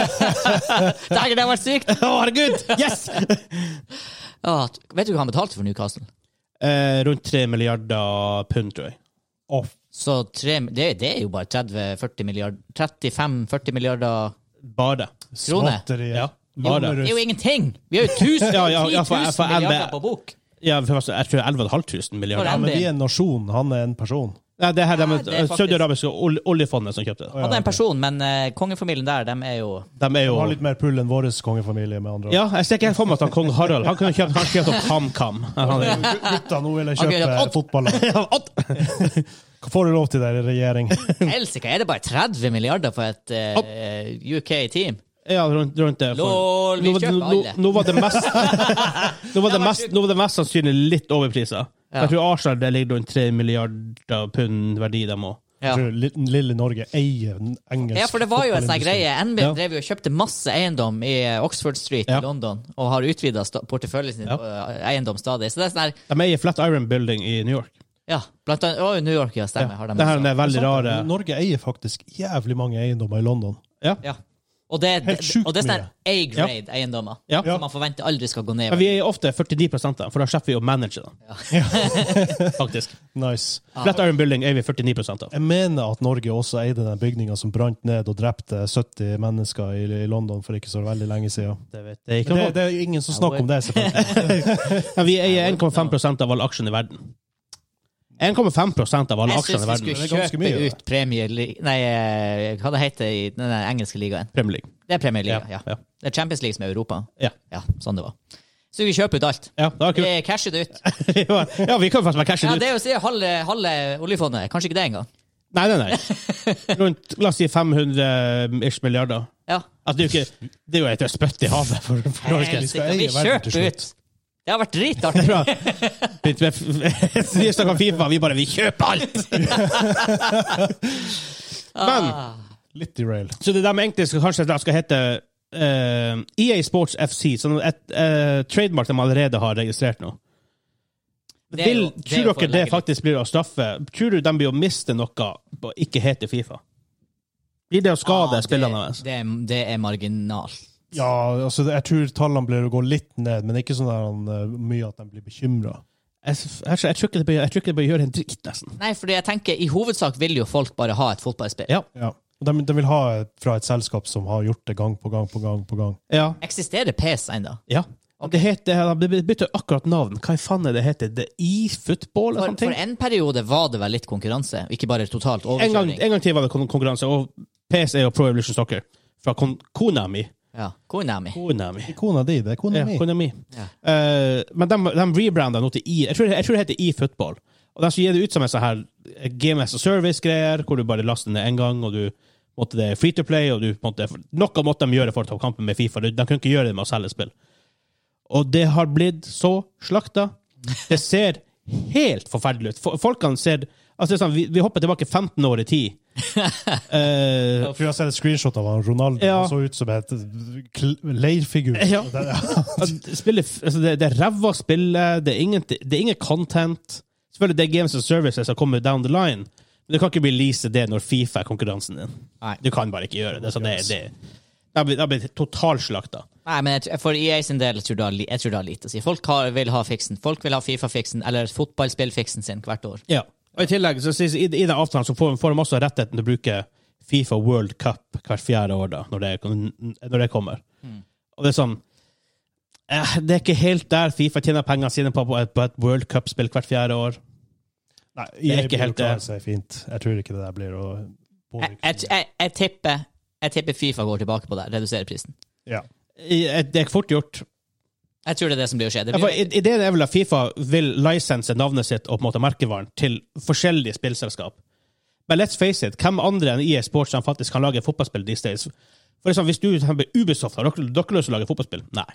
Dæger, det har vært sykt! Å, herregud! Yes! Ja, vet du hva han betalte for Newcastle? Eh, rundt tre milliarder pund, tror jeg. Off. Så tre, det, det er jo bare tretti til førti milliarder trettifem til førti milliarder. Bare. Kroner. Småtteri. Ja, Jo, bare. det er jo ingenting! Vi har jo tusen, Ja, ja, ja, ti for- tusen for N B A. milliarder på bok. Ja, for jeg tror elleve tusen fem hundre milliarder. For Ja, men N B A. vi er en nasjon, han er en person. Ja, det her, Ja, de, det er faktisk- Saudi-Arabiske ol oljefondet som kjøpte det. Han er en person, men uh, kongefamilien der, dem er jo De er jo... Han har litt mer pull enn vår kongefamilie, med andre ord. Ja, jeg ser ikke helt for meg at han kong Harald, han kunne kjøpt, han kjøpt opp HamKam. Han er- Gutta, nå vil jeg Han kunne kjøpe kjøpt fotball. Ja, åt- Hva får du lov til der i regjering? Helsike, er det bare tretti milliarder for et uh, U K-team? Ja, rundt, rundt det. For- Lol, vi nå, kjøper nå, alle. nå var det mest nå var det mest, nå var det mest sannsynlig litt overpriser. Ja. Jeg tror Arsenal det ligger rundt tre milliarder pund verdi de må. Ja. Jeg tror li- Lille Norge eier den engelske Ja, for det var jo en sånn fotballindustrien. greie. N B A Ja. drev jo og kjøpte masse eiendom i Oxford Street Ja. i London, og har utvida porteføljen sin Ja. på eh, eiendom stadig. Så det er sånn her, De er i Flatiron Building i New York. ja, blant annet, å, New York, ja, stemmer. Har de Det her også. er veldig rare... Norge eier faktisk jævlig mange eiendommer i London. Ja. Ja. Og det, Helt sjukt og det er sånn her A-grade eiendommer, Ja. som man forventer aldri skal gå ned. Men vi er ofte førtini prosent av, for da slipper vi å manage dem. Faktisk. Nice. Flatiron Building er vi førtini prosent av. Jeg mener at Norge også eide den bygninga som brant ned og drepte sytti mennesker i, i London for ikke så veldig lenge siden. Det vet jeg ikke. Det, noe om. det er ingen som snakker om det, selvfølgelig. Men vi eier en komma fem prosent av alle aksjene i verden. en komma fem prosent av alle Jeg aksjene syns i vi verden. skulle Det er ganske kjøpe mye, ut Premier League Nei, eh, hva det heter i den der engelske ligaen? Premier League. Det er Premier League, ja. Ja. Det er Champions League som er Europa. Ja. Ja, sånn det var. Så vi kjøper ut alt. Ja, det var Vi kult. casher det ut. Ja, vi kan faktisk bare cashe Ja, det ut. det er jo å si halve, halve oljefondet. Kanskje ikke det engang. Nei, nei, nei. Rundt, la oss si fem hundre-ish milliarder. Ja. Altså, det er jo ikke, det er jo et spøtt i havet. For, for Norge. Helt vi skal sikkert. eie Vi verden til kjøper slutt. ut. Det har vært Det dritartig. er bra. Vi snakker om FIFA, vi bare, vi kjøper alt! Men, Ah. Litt derail. så det de egentlig skal, kanskje da skal hete uh, E A Sports F C, sånn et uh, trademark de allerede har registrert nå. Det er Vil, jo- det er jo tror for å dere det legge faktisk blir å straffe? Tror du de blir å miste noe på å ikke hete FIFA? Blir det å skade Ah, spillerne det, deres? det, er- det er marginalt. Ja, altså, jeg tror tallene blir å gå litt ned, men ikke sånn der, uh, mye at de blir bekymret. Jeg, jeg, jeg, tror ikke det blir, jeg tror ikke det blir å gjøre en dritt, nesten. Nei, fordi jeg tenker, i hovedsak vil jo folk bare ha et fotballspill. Ja. Ja. De, de vil ha et, fra et selskap som har gjort det gang på gang på gang på gang. Ja. Eksisterer P S ennå? ja. Det heter, det bytter akkurat navn. Hva faen er det heter? Det e-football eller For, sånne ting? for en periode var det vel litt konkurranse, ikke bare totalt En gang, overkjøring. en gang til var det kon- konkurranse, og P S er jo Pro Evolution Soccer fra Kon Konami. Ja, Konami. Konami. Kona di, det er kona Ja, mi. Konami. Ja. Eh, men de, de rebranda nå til E. Jeg tror, jeg tror det heter e-football. Og de skal gi det ut som en sånn her Game as a Service-greier, hvor du bare laster ned en gang, og du måtte det er free to play, og du måtte, noe måtte de gjøre for å ta kampen med FIFA. De, de kunne ikke gjøre det med å selge spill. Og det har blitt så slakta. Det ser helt forferdelig ut. Fo- Folkene ser altså det er sånn, vi, vi hopper tilbake femten år i tid. Eh, Jeg tror jeg har sett et screenshot av han Ronaldo. Ja. Han så ut som et kl- leirfigur. Ja. Det- At spillet, altså det, det er ræva spillet, det er, ingen, det er ingen content. Selvfølgelig det er games and services som kommer down the line, men du kan ikke release det når FIFA er konkurransen din. Nei. Du kan bare ikke gjøre det. Så det, det, det har blitt, det har blitt totalslakta. Nei, men jeg, tror- for E A sin del, jeg tror det har, li- jeg tror det har lite å si. Folk har, vil ha fiksen. Folk vil ha FIFA-fiksen, eller fotballspillfiksen sin hvert år. Ja. Og i tillegg, så sies i, i den avtalen så får, får de også rettigheten til å bruke FIFA World Cup hvert fjerde år da, når det, når det kommer. Mm. Og det er sånn, eh, det er ikke helt der FIFA tjener pengene sine på, på et, på et World Cup-spill hvert fjerde år. Nei, Det er jeg ikke blir helt å klare det. seg fint. Jeg tror ikke det der blir å Jeg, påvirke. jeg, jeg, jeg, tipper, jeg tipper FIFA går tilbake på det, reduserer prisen. Ja. I- Det er fort gjort. Jeg tror det er det som blir å skje. Det Ja, for blir, i- Ideen er vel at FIFA vil lisense navnet sitt og på en måte merkevaren til forskjellige spillselskap. Men let's face it, hvem andre enn E A Sports som faktisk kan lage fotballspill these days? For eksempel, hvis du for eksempel, Ubisoft, har dere, dere lyst til å lage fotballspill? Nei.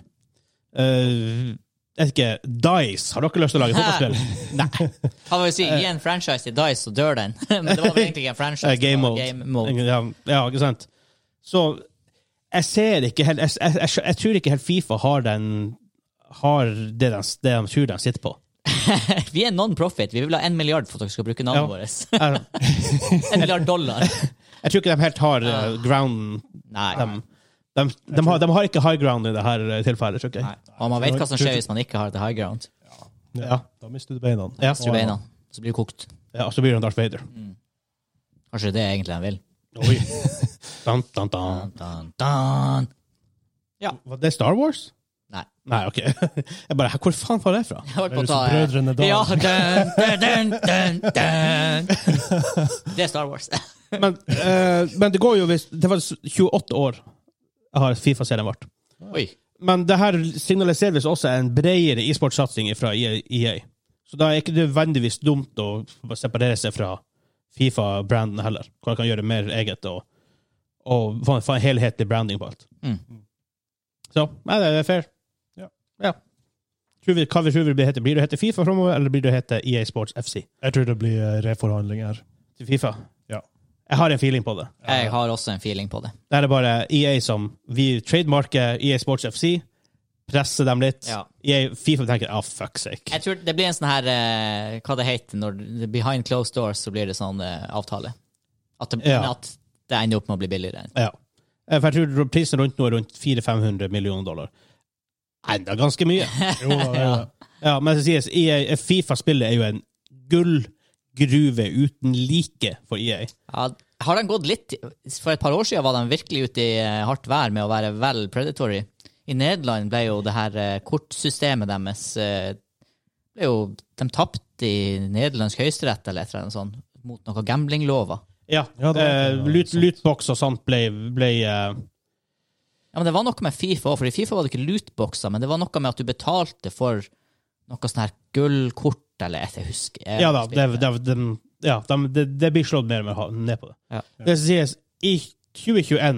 Uh, jeg vet ikke, DICE, har dere lyst til å lage fotballspill? Nei. hva vil jeg si, gi en franchise til DICE, så dør den. Men det var vel egentlig ikke en franchise. Eh, Game det var mode. Game mode. Ja, ja, ikke sant? Så jeg ser ikke helt jeg, jeg, jeg, jeg tror ikke helt FIFA har den har det de, det de tror de sitter på. Vi er non-profit. Vi vil ha en milliard for at dere skal bruke navnet Ja. vårt. Jeg, En milliard dollar. jeg tror ikke de helt har uh, ground Nei. de, de, de, har, de har ikke high ground i det her uh, tilfellet, tror jeg. Nei. Og man vet hva som skjer hvis man ikke har det high ground. Ja. Da mister du beina. Ja. Mister du beina, så blir du kokt. Ja, og så blir han Darth Vader. Kanskje det er egentlig han vil. Oi. Dun, dun, dun. Dun, dun. Ja. Var det Star Wars? Nei. Nei, ok. Jeg bare, hvor faen var det fra? Jeg holdt på å Høres ta ut som Brødrene Dal. Ja, dun, dun, dun, dun, dun. Det er Star Wars. Men, uh, men det går jo hvis det var tjueåtte år jeg har FIFA-serien vært. Oi. Men det her signaliserer visst også en bredere e-sportsatsing fra E A. Så da er ikke det nødvendigvis dumt å separere seg fra FIFA-branden heller. Hvor jeg kan gjøre mer eget og, og få en- få en helhetlig branding på alt. Mm. Så, nei, det er fair. Ja. Ja. Tror vi, hva vi tror vi blir hete? Blir det hete FIFA fremover, eller blir det hete E A Sports F C? Jeg tror det blir eh, reforhandlinger. Til FIFA? Ja. Jeg har en feeling på det. Jeg har også en feeling på det. Det er bare E A som vi trademarker E A Sports F C, presser dem litt. Ja. E A, FIFA tenker, ah, fuck sake. Jeg tror det blir en sånn her eh, hva det heter når det- behind closed doors, så blir det sånn eh, avtale. At det, Ja. men at det ender opp med å bli billigere. Ja. Eh, For jeg tror prisen rundt nå er rundt fire til fem hundre millioner dollar. Enda ganske mye. Jo, da, det er det. Ja, men det sies, E A, FIFA-spillet er jo en gullgruve uten like for E A. Ja, har de gått litt For et par år siden var de virkelig ute i eh, hardt vær med å være vel predatory. I Nederland ble jo det her eh, kortsystemet deres eh, ble jo, De tapte i nederlandsk høyesterett eller et eller annet sånt, mot noen gamblinglover. Ja, Ja, det er- eh, loot, lootbox og sånt ble, ble eh, Ja, men det var noe med FIFA også, for i FIFA var det ikke lootboxer, men det var noe med at du betalte for noe sånn her gullkort, eller et jeg husker. Jeg Ja da, det, det, det, ja, de, det, det blir slått mer og mer ned på det. Ja. Det sies, i tjue tjueen,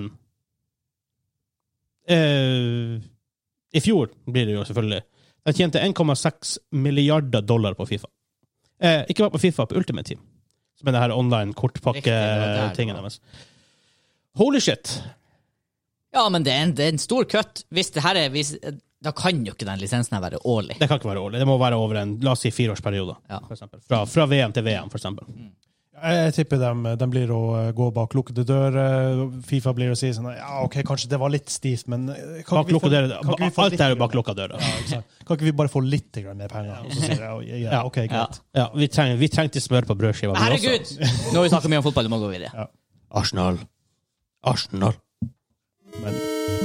eh, i fjor blir det jo selvfølgelig, de tjente en komma seks milliarder dollar på FIFA. Eh, ikke bare på FIFA, på Ultimate Team. Som er det her online Riktig, det var der kortpakke-tingen det var. deres. Holy shit. Ja, men det er en, det er en stor cut. Hvis det her er, hvis, da kan jo ikke den lisensen her være årlig. Det kan ikke være årlig. Det må være over en, la oss si, fireårsperiode. Ja. For eksempel. Fra, fra V M til V M, for eksempel. Jeg, jeg tipper de, de blir å gå bak lukkede dører. FIFA blir å si sånn, ja, ok, kanskje det var litt stivt, men kan ikke Bak vi få- lukka dører. kan ikke vi få Alt er jo litt- bak lukka dører. Ja, ikke sant? Kan ikke vi bare få litt grann mer penger? Og så sier jeg, ja, ja, ok, greit. Ja, vi, treng, vi trengte smør på brødskiva. vi også. Herregud! Nå har vi snakket mye om fotball, du må gå videre. Arsenal. Arsenal. Men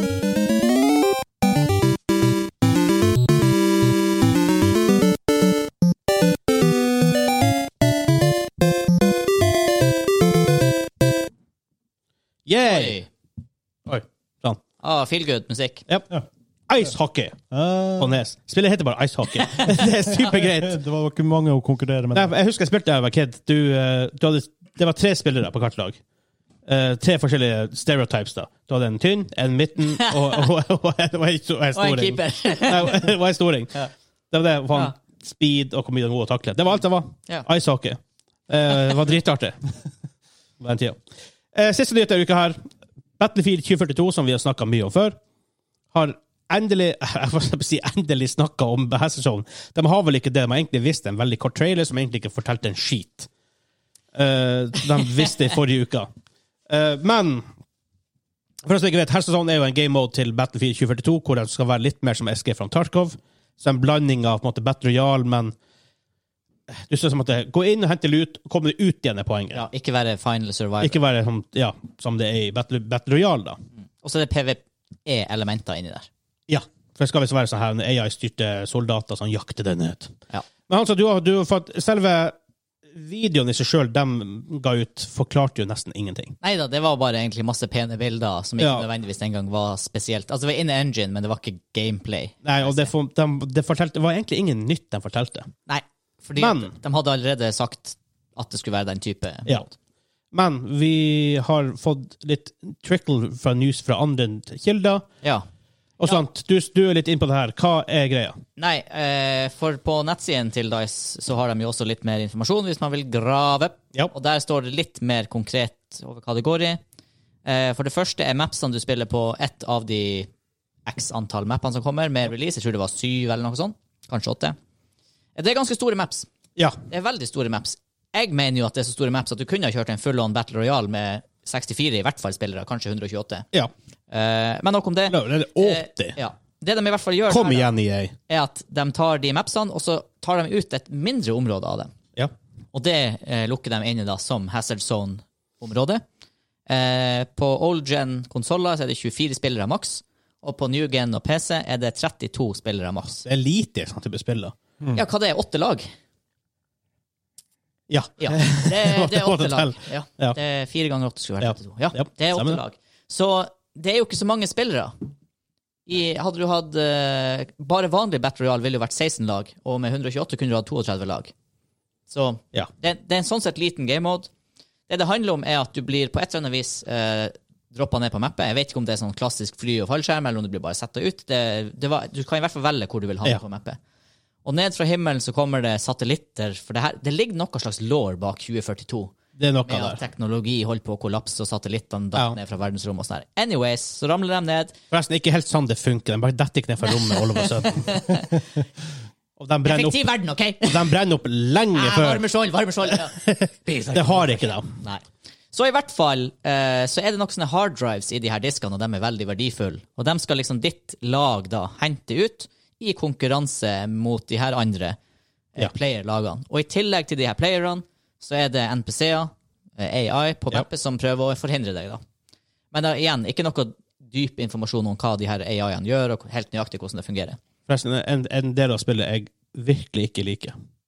Yay! Oi. Oi, sånn. Ah, feel good musikk. Yep. Ja. Ice hockey eh, på Nes. Spillet heter bare Ice hockey. Det er supergreit. det var ikke mange å konkurrere med. Nei, jeg husker jeg spilte da jeg var kid. Du, eh, du hadde, det var tre spillere på hvert lag. Eh, tre forskjellige stereotypes da. Du hadde en tynn, en midten, og, og, og, og, en- og en Og en storing. keeper. Nei, og en storing. Ja. Det var det. Faen, Ja. speed og hvor mye de var å takle. Det var alt det var. Ja. Ice hockey. Eh, det var dritartig. På den tida. Eh, siste nyhet denne uka her. Battlefield tjue førtito, som vi har snakket mye om før, har endelig, jeg får si endelig snakket om Hesterson. De har vel ikke det. De har egentlig visst en veldig kort trailer som egentlig ikke fortalte en skit. Eh, de visste i forrige uke. Eh, men, for oss som ikke vet, Hesterson er jo en game mode til Battlefield tjue førtito, hvor den skal være litt mer som Escape from Tarkov. Så en blanding av på en måte Battle Royale, men du skal som at gå inn og hente lut, komme ut igjen er poenget. Ja, ikke være final survivor. Ikke være som, ja, som det er i Battle, Battle Royale, da. Og så er det P V E-elementer inni der. Ja, for det skal visst være sånn her, A I-styrte soldater som jakter den ned. Ja. Men altså, du har, du har fått, selve videoen i seg selv, de ga ut, forklarte jo nesten ingenting. Neida, det var bare egentlig masse pene bilder som ikke Ja. nødvendigvis engang var spesielt. Altså, det var inne engine, men det var ikke gameplay. Nei, og det, for, de, det, fortalte, det var egentlig ingen nytt de fortalte. Nei, fordi Men- at de hadde allerede sagt at det skulle være den type. Ja. Men vi har fått litt trickle fra news fra andre kilder, Ja. og sånt. Du, du er litt inn på det her. Hva er greia? Nei, eh, for på nettsiden til DICE så har de jo også litt mer informasjon hvis man vil grave. Ja. Og der står det litt mer konkret over hva det går i. Eh, for det første er mapsene du spiller på ett av de x antall mappene som kommer med release. Jeg tror det var syv eller noe sånt. Kanskje åtte. Det er ganske store maps. Ja. Det er veldig store maps. Jeg mener jo at det er så store maps at du kunne ha kjørt en full-on Battle Royale med sekstifire i hvert fall spillere, kanskje hundre og tjueåtte. Ja. Eh, men nok om det. Det er åtti. Eh, ja. Det de i hvert fall gjør Kom her, da, igjen, E A. er at de tar de mapsene, og så tar de ut et mindre område av dem. Ja. Og det eh, lukker de inne da som Hazard Zone-område. Eh, på old-gen-konsoller så er det tjuefire spillere maks, og på new-gen og P C er det trettito spillere maks. Det er lite sånn type spill, da. Ja, hva det er? Åtte lag? Ja. Ja, det, det er åtte lag. Ja. Ja. Det er fire ganger åtte skulle Ja. være trettito. Ja, Ja, det er åtte stemmer det. lag. Så det er jo ikke så mange spillere. I, hadde du hatt eh, bare vanlig Battle Royale ville jo vært seksten lag, og med hundre og tjueåtte kunne du hatt trettito lag. Så Ja. det, det er en sånn sett liten game mode. Det det handler om er at du blir på et eller annet vis eh, droppet ned på mappet. Jeg vet ikke om det er sånn klassisk fly- og fallskjerm, eller om du blir bare settet ut. Det, det var, du kan i hvert fall velge hvor du vil havne Ja. på mappet. Og ned fra himmelen så kommer det satellitter, for det, her, det ligger noe slags law bak tjue førtito. Det er noe Med at der. teknologi holdt på å kollapse, og satellittene datt Ja. ned fra verdensrommet og sånn der. Anyways, så ramler de ned. Forresten, ikke helt sånn det funker. De bare detter ikke ned fra rommet all of a sudden. Og de brenner opp, Effektiv verden, OK? de brenner opp lenge Ah, før. varmeskjold, varmeskjold. Ja. Det har ikke de. Nei. Så i hvert fall eh, så er det nok sånne hard drives i de her diskene, og de er veldig verdifulle. Og de skal liksom ditt lag da hente ut i konkurranse mot de her andre eh, Ja. player-lagene. Og i tillegg til de her playerne, så er det N P C-er, eh, A I, på Ja. mappet som prøver å forhindre deg da. Men da, igjen, ikke noe dyp informasjon om hva de her A I-ene gjør, og helt nøyaktig hvordan det fungerer. Forresten, en, en del av spillet jeg virkelig ikke liker.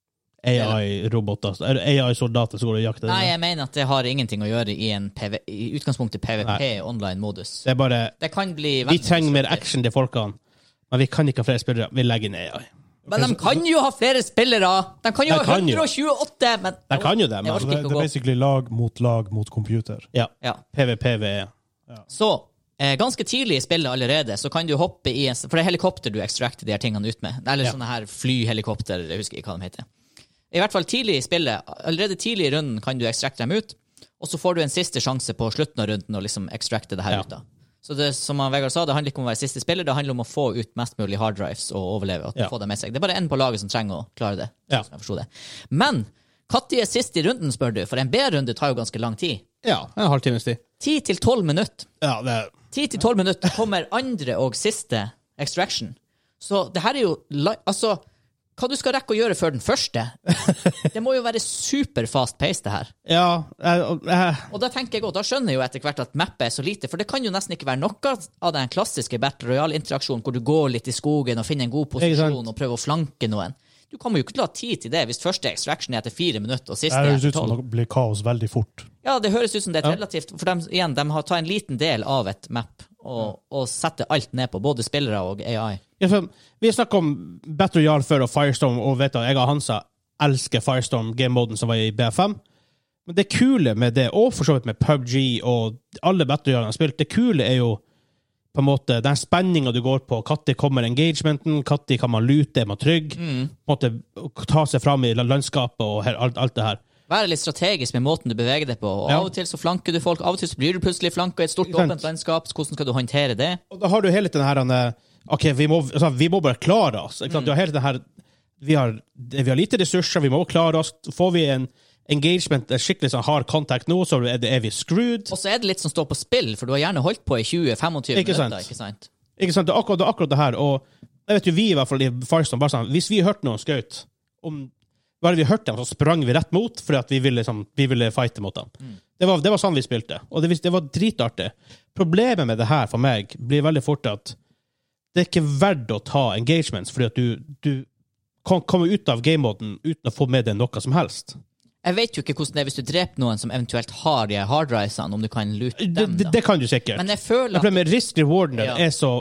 A I-roboter, A I-soldater som går og jakter. Nei, jeg mener at det har ingenting å gjøre i en PV, i utgangspunktet P V P online-modus. Det er bare, det kan bli vi trenger mer action til folkene, men vi kan ikke ha flere spillere. Vi legger inn A I. Men de kan jo ha flere spillere! De kan jo ha one hundred twenty-eight, men... De kan jo det, men... Det, det er basically lag mot lag mot computer. Ja, ja. P V P V E. Ja. Så, eh, ganske tidlig i spillet allerede, så kan du hoppe i en... For det er helikopter du ekstrakter de her tingene ut med. Eller ja. Sånne her flyhelikopter, jeg husker ikke hva de heter. I hvert fall tidlig i spillet, allerede tidlig i runden kan du ekstrakte dem ut, og så får du en siste sjanse på slutten av runden å liksom ekstrakte det her ja. Ut da. Så det, som Vegard sa, det handler ikke om å være siste spiller, det handler om å få ut mest mulig hard drives og overleve, og ja. Få det med seg. Det er bare en på laget som trenger å klare det, ja. Som jeg forstod det. Men, når er sist i runden, spør du? For en B-runde tar jo ganske lang tid. Ja, en halv times tid. ti til tolv minutter. Ja, det er... ti til tolv minutter kommer andre og siste extraction. Så det her er jo, altså... Hva du skal rekke å gjøre før den første? Det må jo være super fast pace, det her. Ja. Jeg, jeg. Og da tenker jeg også, da skjønner jeg jo etter hvert at mappet er så lite, for det kan jo nesten ikke være noe av den klassiske Battle Royale-interaksjonen, hvor du går litt i skogen og finner en god posisjon og prøver å flanke noen. Du kommer jo ikke til å ha tid til det hvis første extraction er etter fire minutter og siste er etter tolv. Det høres ut som det blir kaos veldig fort. Ja, det høres ut som det er relativt, for de, igjen, de har tatt en liten del av et map og, og setter alt ned på, både spillere og A I. Ja, for, vi har snakket om Battle Royale før og Firestorm, og vet du, jeg og Hansa elsker Firestorm game-moden som var i B F M. Men det kule med det, og for så vidt med P U B G og alle Battle Royale har spilt, det kule er jo på en måte den spenningen du går på, når kommer engagementen, når kan man lute, er man trygg, mm. på en måte ta seg fram i landskapet og her, alt, alt det her. Være litt strategisk med måten du beveger deg på, og ja. Av og til så flanker du folk, av og til så blir du plutselig flanket i et stort åpent landskap, hvordan skal du håndtere det? Og da har du hele den her, ok, vi må, altså, vi må bare klare oss, ikke sant? Mm. Du har hele den her, vi har, vi har lite ressurser, vi må klare oss, får vi en engagement, en skikkelig sånn hard kontakt nå, så er, det, er vi screwed. Og så er det litt som står på spill, for du har gjerne holdt på i tjue til tjuefem ikke minutter, ikke sant? Ikke sant, det er akkurat det, akkurat det her, og jeg vet jo vi i hvert fall i Firestorm, bare sånn, hvis vi hørte noen skaut, om bare vi hørte dem, så sprang vi rett mot, for at vi ville, liksom, vi ville fighte mot dem. Mm. Det, var, det var sånn vi spilte, og det, det var dritartig. Problemet med det her for meg blir veldig fort at det er ikke verdt å ta engagements, fordi at du, du kan komme ut av game-moden uten å få med deg noe som helst. Jeg vet jo ikke hvordan det er hvis du dreper noen som eventuelt har de harddrivesene, om du kan lute dem. Det, det, det kan du sikkert. Men jeg føler at... Problemet med risk-rewarden ja. Er så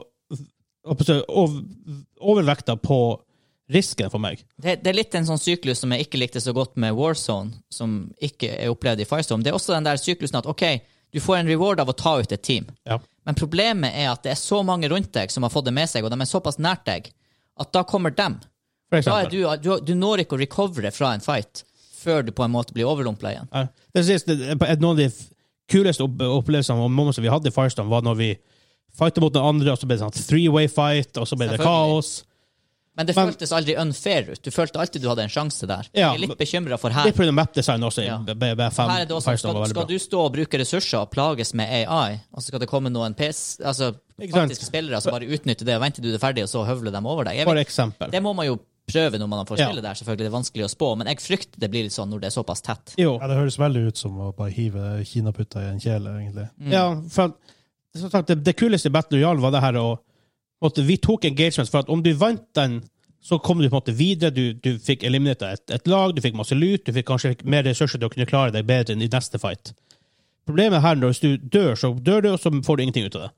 overvekta på risken for meg. Det, det er litt en sånn syklus som jeg ikke likte så godt med Warzone, som ikke er opplevd i Firestorm. Det er også den der syklusen at, ok, du får en reward av å ta ut et team. Ja. Men problemet er at det er så mange rundt deg som har fått det med seg, og de er såpass nært deg, at da kommer dem. Da er du, du, du når ikke å recovere fra en fight før du på en måte blir overlumplet igjen. Ja. Det synes jeg, noen av de kuleste opplevelsene og momenter vi hadde i Firestorm var når vi fightet mot den andre, og så ble det sånn three-way fight, og så ble det kaos. Men det Men, føltes aldri unfair ut. Du følte alltid du hadde en sjanse der. Ja, jeg er litt bekymret for her. Det er på grunn av map-design også. Ja. B B fem, her er det også, skal, skal du stå og bruke ressurser og plages med A I, og så skal det komme noen P C, altså faktiske spillere som bare utnytter det, og venter du det ferdig, og så høvler dem over deg. Jeg for vet, eksempel. Det må man jo prøve når man får spille ja. Der, selvfølgelig. Det er vanskelig å spå, men jeg frykter det blir litt sånn når det er såpass tett. Jo. Ja, det høres veldig ut som å bare hive kinaputta i en kjele, egentlig. Mm. Ja, for det, det kuleste i Battle Royale var det her, og måtte, vi tok engagements, for at om du vant den så kom du på en måte videre, du, du fikk eliminert et, et lag, du fikk masse lut, du fikk kanskje mer ressurser til å kunne klare deg bedre enn i neste fight. Problemet her, når du dør, så dør du, og så får du ingenting ut av det.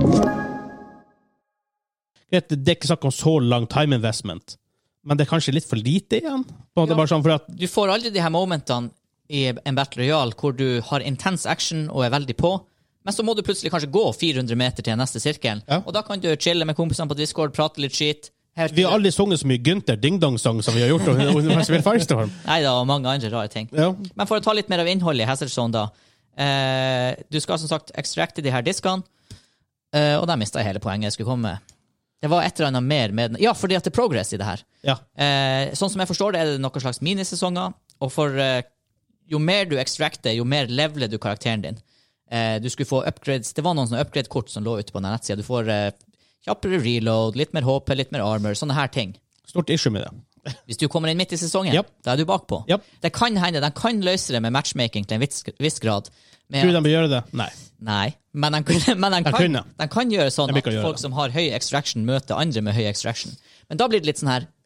Det er ikke snakk om så lang time investment, men det er kanskje litt for lite igjen. På ja, bare sånn for at du får aldri de her momentene i en Battle Royale hvor du har intens action og er veldig på, men så må du plutselig kanskje gå fire hundre meter til neste sirkel, ja. Og da kan du chille med kompisene på Discord, prate litt skit. Vi har aldri sunget så mye Gunther Ding-Dong-sang som vi har gjort under å spille Firestorm. Nei da, og mange andre rare ting. Ja. Men for å ta litt mer av innholdet i Hazard Zone da, eh, du skal som sagt ekstrakte de her diskene, eh, og der mistet jeg hele poenget jeg skulle komme med. Det var et eller annet mer med den. Ja, fordi at det er progress i det her. Ja. Eh, sånn som jeg forstår det, er det noen slags minisesonger, og for eh, jo mer du ekstrakter, jo mer leveler du karakteren din. Eh, du skulle få upgrades, det var noen sånne upgrade-kort som lå ute på den nettsiden. Du får eh, kjappere reload, litt mer H P, litt mer armor, sånne her ting. Stort issue med det. Hvis du kommer inn midt i sesongen, yep. Da er du bakpå. Yep. Det kan hende, de kan løse det med matchmaking til en viss, viss grad. Tror du de vil gjøre det? Nei. Nei, men de, men de, de, kan, de kan gjøre sånn at gjøre folk det. som har høy extraction møter andre med høy extraction. Men da blir det litt sånn her,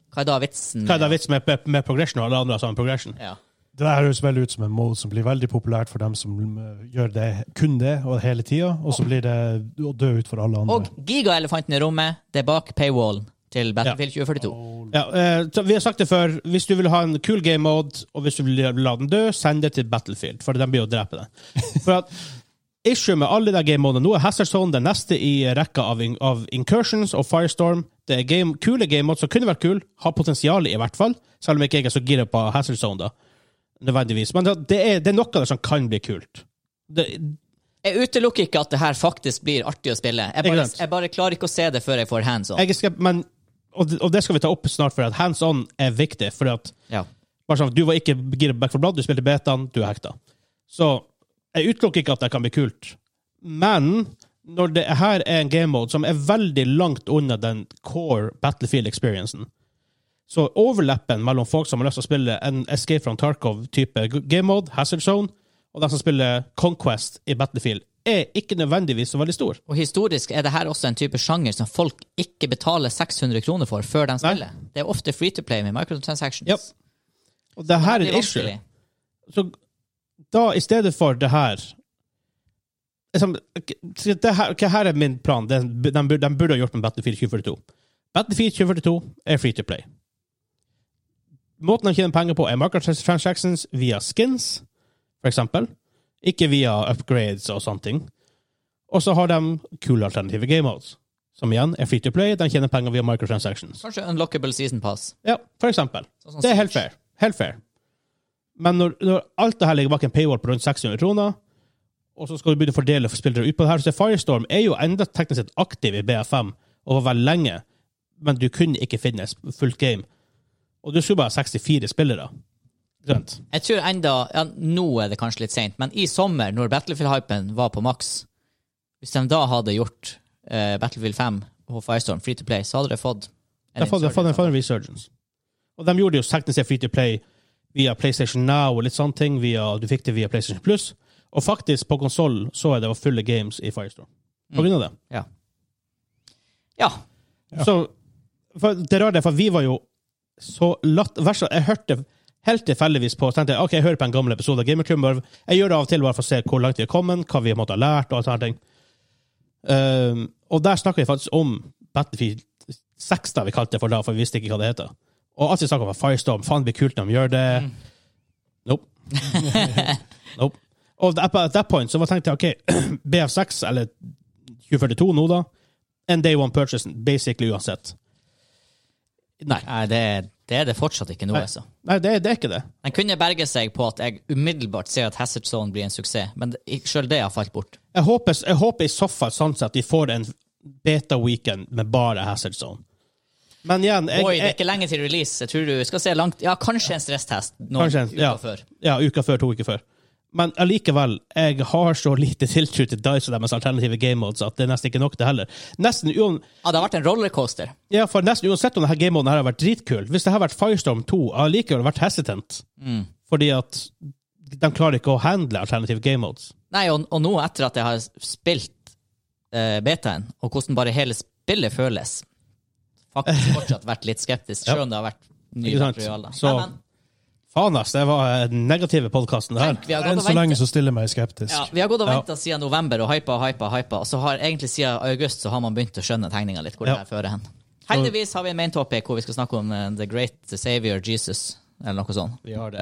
Hva er da vitsen? Hva er da vitsen med, med progression og alle andre sammen progression? Ja. Det der høres veldig ut som en mode som blir veldig populært for dem som gjør det, kun det og hele tida, og så blir det å dø ut for alle andre. Og gigaelefanten i rommet, det er bak paywallen til Battlefield tjue førtito. Ja, eh, så vi har sagt det før, hvis du vil ha en cool game mode, og hvis du vil la den dø, send det til Battlefield, for den blir å drepe den. For at issue med alle de game modene, nå er Hazard Zone den neste i rekka av, in av Incursions og Firestorm. Det er game, kule game modes som kunne vært kul, har potensial i hvert fall, selv om ikke jeg er så gira på Hazard Zone da. Nødvendigvis. Men det er, det er noe av det som kan bli kult. Det, jeg utelukker ikke at det her faktisk blir artig å spille. Jeg bare, jeg bare klarer ikke å se det før jeg får hands on. Jeg skal, men, og, det, og det skal vi ta opp snart, for at hands on er viktig. For at ja. bare sånn, du var ikke gira back for blood, du spilte betaen, du er hekta. Så jeg utelukker ikke at det kan bli kult. Men når det her er en game mode som er veldig langt unna den core Battlefield-experiencen, så overlappen mellom folk som har lyst til å spille en Escape from Tarkov-type game mode, Hazard Zone, og de som spiller Conquest i Battlefield, er ikke nødvendigvis så veldig stor. Og historisk er det her også en type sjanger som folk ikke betaler seks hundre kroner for før de spiller. Nei. Det er ofte free-to-play med microtransactions. Yep. Og det her er en issue. Så da, i stedet for det her, liksom, det her, hva her er min plan? Den, den, burde, den burde ha gjort med Battlefield tjue førtito. Battlefield tjue førtito er free-to-play. Måten de tjener penger på er microtransactions via skins, for eksempel. Ikke via upgrades og sånne ting. Og så har de kule alternative game modes, som igjen er free to play. De tjener penger via microtransactions. Kanskje unlockable season pass. Ja, for eksempel. Så, sånn det er helt fair. Helt fair. Men når, når alt det her ligger bak en paywall på rundt seks hundre kroner, og så skal du begynne å fordele for spillere ut på det her, så Firestorm er jo enda teknisk sett aktiv i B F M, og var veldig lenge, men du kunne ikke finne fullt game. Og du skulle bare ha sekstifire spillere. Grønt. Jeg tror enda, ja, nå er det kanskje litt sent, men i sommer, når Battlefield-hypen var på maks, hvis de da hadde gjort uh, Battlefield fem og Firestorm free-to-play, så hadde det fått en, det fått, det fått en, fått en resurgence. Og de gjorde jo teknisk sett free-to-play via PlayStation Now og litt sånne ting, via, du fikk det via PlayStation Plus, og faktisk på konsol så er det var fulle games i Firestorm. På grunn av det. Ja. Ja. ja. Så, for, det er rart det, for vi var jo så latt, verst, jeg hørte helt tilfeldigvis på, så tenkte jeg, ok, jeg hører på en gammel episode av Gamerklubben, jeg gjør det av og til bare for å se hvor langt vi er kommet, hva vi måtte ha lært, og alt sånne ting. Um, og der snakket vi faktisk om Battlefield seks, da vi kalte det for da, for vi visste ikke hva det heter. Og alt vi snakket om Firestorm, faen det blir kult når de gjør det. Mm. Nope. Nope. Og at that point, så tenkte jeg, ok, B F seks, eller tjue førtito nå da, en day one purchase, basically uansett. Nei, Nei det, det er det fortsatt ikke noe. Nei, Nei det, det er ikke det. Den kunne berge seg på at jeg umiddelbart ser at Hazard Zone blir en suksess, men det, selv det har falt bort. Jeg håper, jeg håper i så fall sånn at de får en beta-weekend med bare Hazard Zone. Men igjen... Jeg, Oi, det er ikke lenge til release. Jeg tror du skal se langt... Ja, kanskje en stresstest noen en, uker ja, før. Ja, uka før, to uker før. Men allikevel, jeg har så lite tiltro til DICE og deres alternative game modes at det er nesten ikke nok det heller. Nesten uan... Ja, det har vært en rollercoaster. Ja, for nesten uansett om denne game moden har vært dritkul. Hvis det har vært Firestorm to, har likevel vært hesitant. Mm. Fordi at de klarer ikke å handle alternative game modes. Nei, og, og nå etter at jeg har spilt uh, betaen, og hvordan bare hele spillet føles, faktisk fortsatt vært litt skeptisk, selv om det har vært nye materialer. Så... Nei, men... Faen, ass, det var den negative podcasten det her. Enn så lenge så stiller meg skeptisk. Ja, vi har gått og ventet ja. siden november og hypa og hypa, hypa, og så har egentlig siden august så har man begynt å skjønne tegninga litt hvor ja. det her fører hen. Heldigvis har vi en main topic hvor vi skal snakke om uh, The Great Savior Jesus, eller noe sånt. Vi har det.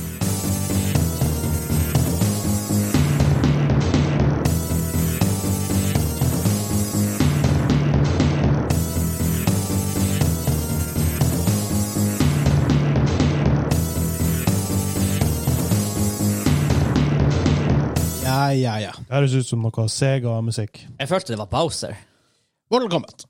Ja, ja, ja. Det høres ut som noe Sega-musikk. Jeg følte det var Bowser. Mortal Kombat.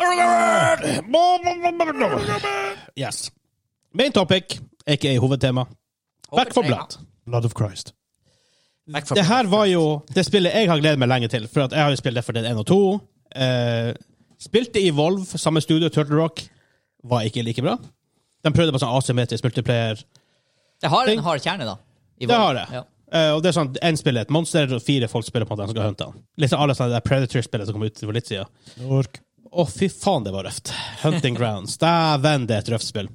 Yes. Main topic, ikke i hovedtema. Back for Blood. Blood of Christ. Det her var jo det spillet jeg har gledet meg lenge til, for at jeg har jo spilt Left four Dead one og two. Eh, spilte i Volve, samme studio, Turtle Rock. Var ikke like bra. De prøvde på sånn asymmetrisk multiplayer. Det har en hard kjerne, da. Det har det. Ja. Uh, og det er sånn, en spiller et monster, og fire folk spiller på at de skal hunte han. Litt sånn alle sånne Predator-spillet som kom ut for litt siden. Ork. Å, fy faen, det var røft. Hunting Grounds. Dæven, det er et røft spill.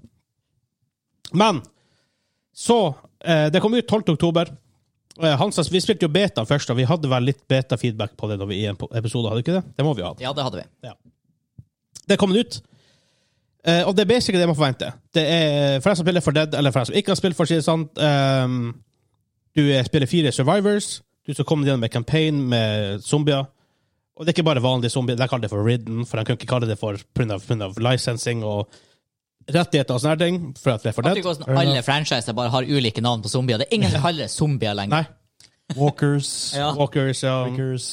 Men, så, eh, det kom ut tolvte oktober. Eh, Hansas, vi spilte jo beta først, og vi hadde vel litt beta-feedback på det når vi i en episode, hadde ikke det? Det må vi ha. Ja, det hadde vi. Ja. Det kom ut. Eh, og det er basically det man forventer. Det er for deg som spiller for Dead, eller for deg som ikke har spilt for å si det sånn, um, du spiller fire survivors, du skal komme gjennom en campaign med zombier, og det er ikke bare vanlige zombier, de kaller det for Ridden, for de kan ikke kalle det for pund of, pund of licensing og rettigheter og sånne ting, for at det er for Dead. At alle franchiser bare har ulike navn på zombier. Det er ingen som kaller det zombier lenger. Nei. Walkers. Ja. Walkers, ja. Breakers.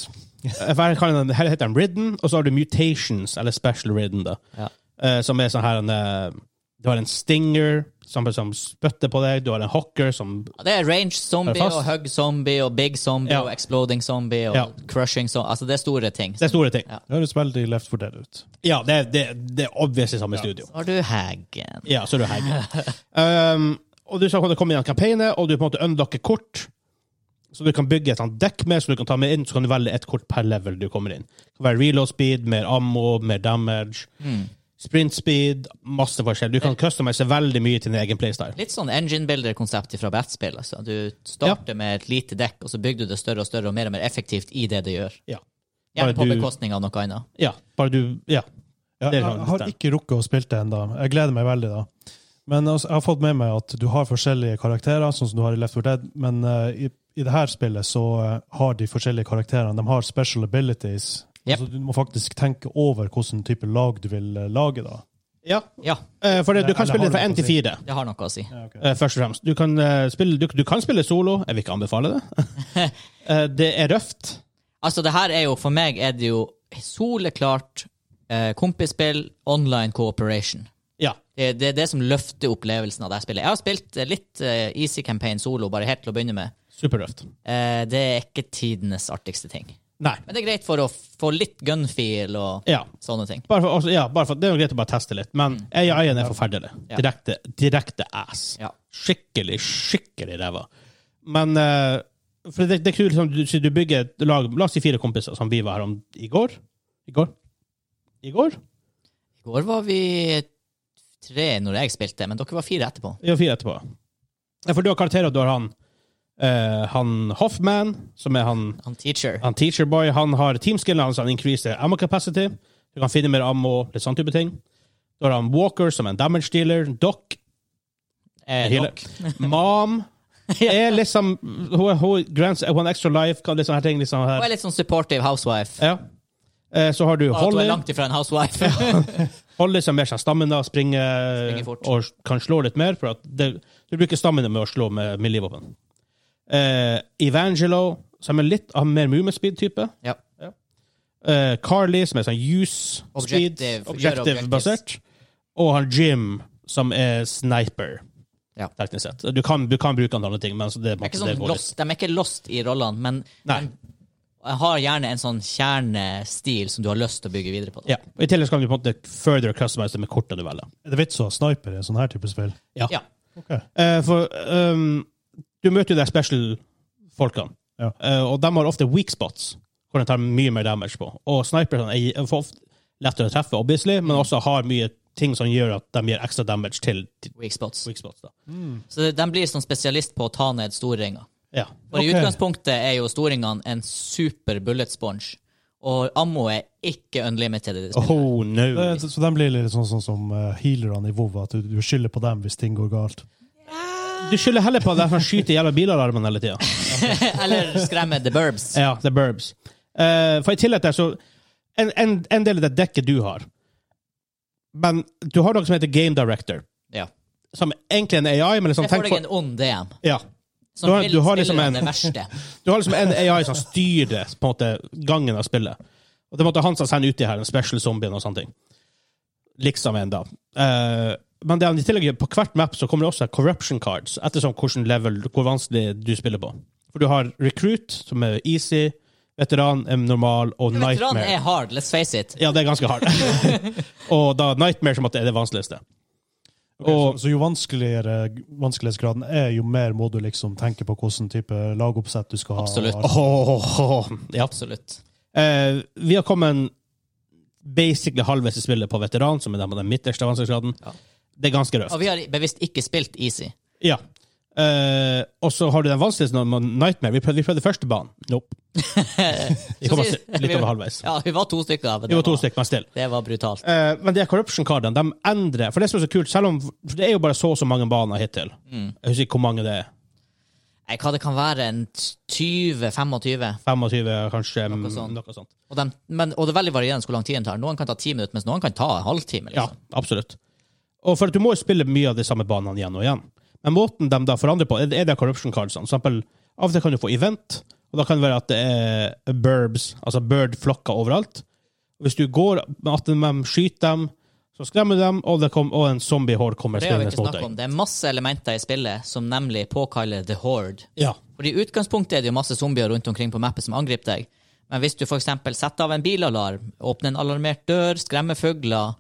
Her heter de Ridden, og så har du Mutations, eller Special Ridden, da. Ja. Uh, som er sånn her en, uh, du har en Stinger som, som spytter på deg, du har en Hawker som Ja, det er range zombie og hug zombie og big zombie Ja. og exploding zombie og Ja. crushing zombie. Altså, det er store ting. Det er store ting. Ja. Det høres veldig Left four Dead ut. Ja, det, det, det er obviously samme studio. Så har du Hagen. Ja, så er du hegg. um, og du skal kunne komme inn i en campaign, og du på en måte unlocker kort, så du kan bygge et sånt dekk med, så du kan ta med inn, så kan du velge et kort per level du kommer inn. Det kan være reload speed, mer ammo, mer damage, Mm. sprint speed, masse forskjell. Du kan customize veldig mye til din egen playstyle. Litt sånn engine builder-konsept fra Bat-spill. Altså. Du starter med et lite dekk, og så bygger du det større og større og mer og mer effektivt i det det gjør. Ja. Gjerne på du- bekostning av noe annet. Ja, bare du, ja. Ja, Det er jeg sånn, har det. ikke rukket å spille det ennå. Jeg gleder meg veldig da. Men altså, jeg har fått med meg at du har forskjellige karakterer, sånn som du har i Left four Dead, men uh, i, i det her spillet så uh, har de forskjellige karakterene. De har special abilities. Yep. Altså, du må faktisk tenke over hvilken type lag du vil uh, lage da. Ja, Ja, eh, for det, du kan Eller spille har fra du én noe til å si? fire. det har noe å si. Ja, ok. Eh, først og fremst. Du kan, eh, spille, du, du kan spille solo. Jeg vil ikke anbefale det. Eh, det er røft. Altså, det her er jo, for meg er det jo soleklart eh, kompisspill, online cooperation. Ja. Det, det er det som løfter opplevelsen av det her spillet. Jeg har spilt eh, litt eh, Easy Campaign solo, bare helt til å begynne med. Superrøft. Eh, det er ikke tidenes artigste ting. Nei. Men det er greit for å få litt gunfeel og Ja. sånne ting. Bare for, også, ja, bare for, det er jo greit å bare teste litt, men A I-en er forferdelig. Ja. Direkte, direkte ass. Ja. Skikkelig, skikkelig ræva. Men eh, for det, det er kult, liksom, du, så du bygger et lag, la oss si fire kompiser, som vi var her om i går. I går? I går? I går var vi tre når jeg spilte, men dere var fire etterpå. Vi var fire etterpå. Ja, for du har karakterer, du har han, eh, han Hoffman, som er han, Han teacher. han teacher boy, han har teamskillen hans, han increaser ammo capacity, du kan finne mer ammo, litt sånn type ting. Du har han Walker, som er en damage dealer, Doc, Eh, healer. nok. Mom, er liksom, hun, hun grants one extra life, kan litt sånne her ting, liksom Hun her. er litt sånn supportive housewife. Ja. Eh, så har du Og at hun er Holly, langt ifra en housewife. Holly som er sånn stamina, springer, Springer fort. og kan slå litt mer, for at det, du bruker stamina med å slå med melee-våpen. Eh, Evangelo, som er litt av mer movement speed-type. Ja. Eh, Carly, som er sånn use speed, Objective, gjør objective-basert. Og han Jim, som er sniper. Ja. Teknisk sett. Du kan, du kan bruke han til andre ting, men altså det, De er ikke det sånn går litt. lost, de er ikke lost i rollene, men Nei. de har gjerne en sånn kjernestil som du har lyst til å bygge videre på. Ja. Og i tillegg så kan du på en måte further customize det med kortene du velger. Er det vits å ha sniper i en sånn her type spill? Ja. Ja. Ok. Eh, for um, du møter jo de special-folkene, Ja. Eh, og de har ofte weak spots, hvor de tar mye mer damage på. Og sniperne er for ofte lettere å treffe, obviously, men også har mye ting som gjør at de gir ekstra damage til til Weak spots. weak spots. Da. Så de blir sånn spesialist på å ta ned storringer. Ja. For i Ok. utgangspunktet er jo storringene en super bullet sponge, og ammo er ikke unlimited i det spillet. Oh no. Det, så de blir litt sånn, sånn som uh, healerne i WoW, at du, du skylder på dem hvis ting går galt. Du skylder heller på at de skyter jævla bilalarmen hele tida. Eller skremme the burbs. Ja, the burbs. Eh, for i tillegg til så en, en, en del av det dekket du har, men du har noe som heter Game Director, Ja. som egentlig er en A I, men liksom, Jeg får tenk deg på, en ond D M, ja. som Du har- vil du har liksom spille en- det verste. Du har liksom en A I som styrer på en måte gangen av spillet. Og det måtte han som sender ut de her, en special zombien og sånne ting. Liksom en da. Eh, men det er i tillegg, på hvert map så kommer det også corruption cards, ettersom hvilken level, hvor vanskelig du spiller på. For du har recruit, som er easy, veteran er normal, og Veteran nightmare. er hard, let's face it. Ja, det er ganske hardt. Og da nightmare som at det er det vanskeligste. Ok, Og så, så jo vanskeligere vanskelighetsgraden er, jo mer må du liksom tenke på hvilken type lagoppsett du skal ha. Absolutt. Åh, åh, åh. Ja. Absolutt. Eh, vi har kommet basically halvveis i spillet på veteran, som er den, den midterste vanskelighetsgraden. Ja. Det er ganske røft. Og vi har bevisst ikke spilt easy. Ja. Uh, og så har du den vanskeligste Nightmare. Vi prøvde, vi prøvde første banen. Nope. Vi kom litt over halvveis. Ja, vi var to stykker av det. Vi var to var, stykker, men still. Det var brutalt. Uh, men de corruption-kardene, de endrer, for det som er så kult, selv om det er jo bare så og så mange baner hittil. Mm. Jeg husker ikke hvor mange det er. Nei, hva det kan være, en tjue, femogtyve? femogtyve, kanskje, noe sånt. Noe sånt. Og, de, men, og det er veldig varierende hvor lang tiden tar. Noen kan ta ti minutter, mens noen kan ta en halvtime. Liksom. Ja, absolutt. Og for at du må jo spille mye av de samme banene igjen og igjen. Men måten de da forandrer på, er det corruption cards. For eksempel, av og til kan du få event, og da kan det være at det er burbs, altså bird-flokker overalt. Og hvis du går, at de skyter dem, så skremmer dem, og, det kom, og en zombie-horde kommer spillende mot deg. Det er masse elementer i spillet som nemlig påkaller The Horde. Ja. Fordi i utgangspunktet er det jo masse zombier rundt omkring på mappet som angriper deg. Men hvis du for eksempel setter av en bilalarm, åpner en alarmert dør, skremmer fugler,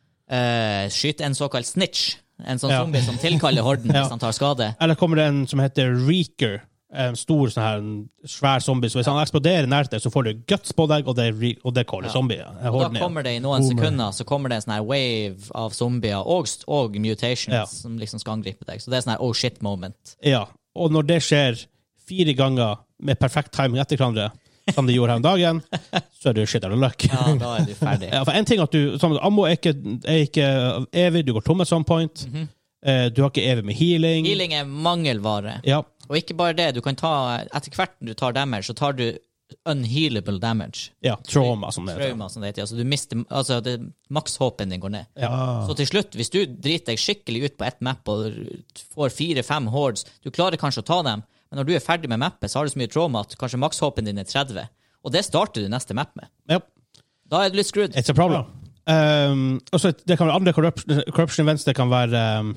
Uh, skyte en såkalt snitch, en sånn ja. zombie som tilkaller horden ja. hvis han tar skade. Eller kommer det en som heter Reeker, en stor sånn her, en svær zombie, så hvis han eksploderer nært deg, så får du guts på deg, og det, og det kaller ja. zombie. Og da kommer det i noen sekunder, så kommer det en sånn her wave av zombier, og, og mutations, ja. som liksom skal angripe deg. Så det er sånn her oh shit moment. Ja, og når det skjer fire ganger med perfekt timing etter hverandre, som de gjorde her om dagen, så er du shit out of luck. Ja, da er du ferdig. Ja, for en ting at du, som, ammo er ikke, er ikke evig, du går tom at some point, mm-hmm. uh, du har ikke evig med healing. Healing er mangelvare. Ja. Og ikke bare det, du kan ta, etter hvert når du tar damage, så tar du unhealable damage. Ja, trauma som det heter. Trauma som det heter, altså du mister, altså det, makshåpen din går ned. Ja. Så til slutt, hvis du driter deg skikkelig ut på ett map, og får fire-fem hordes, du klarer kanskje å ta dem, men når du er ferdig med mappet, så har du så mye trauma at kanskje makshåpen din er tretti. Og det starter du neste map med. Yep. Da er du litt screwed. It's a problem. Ja. Um, og så det kan være andre corruption, corruption events. Det kan være um,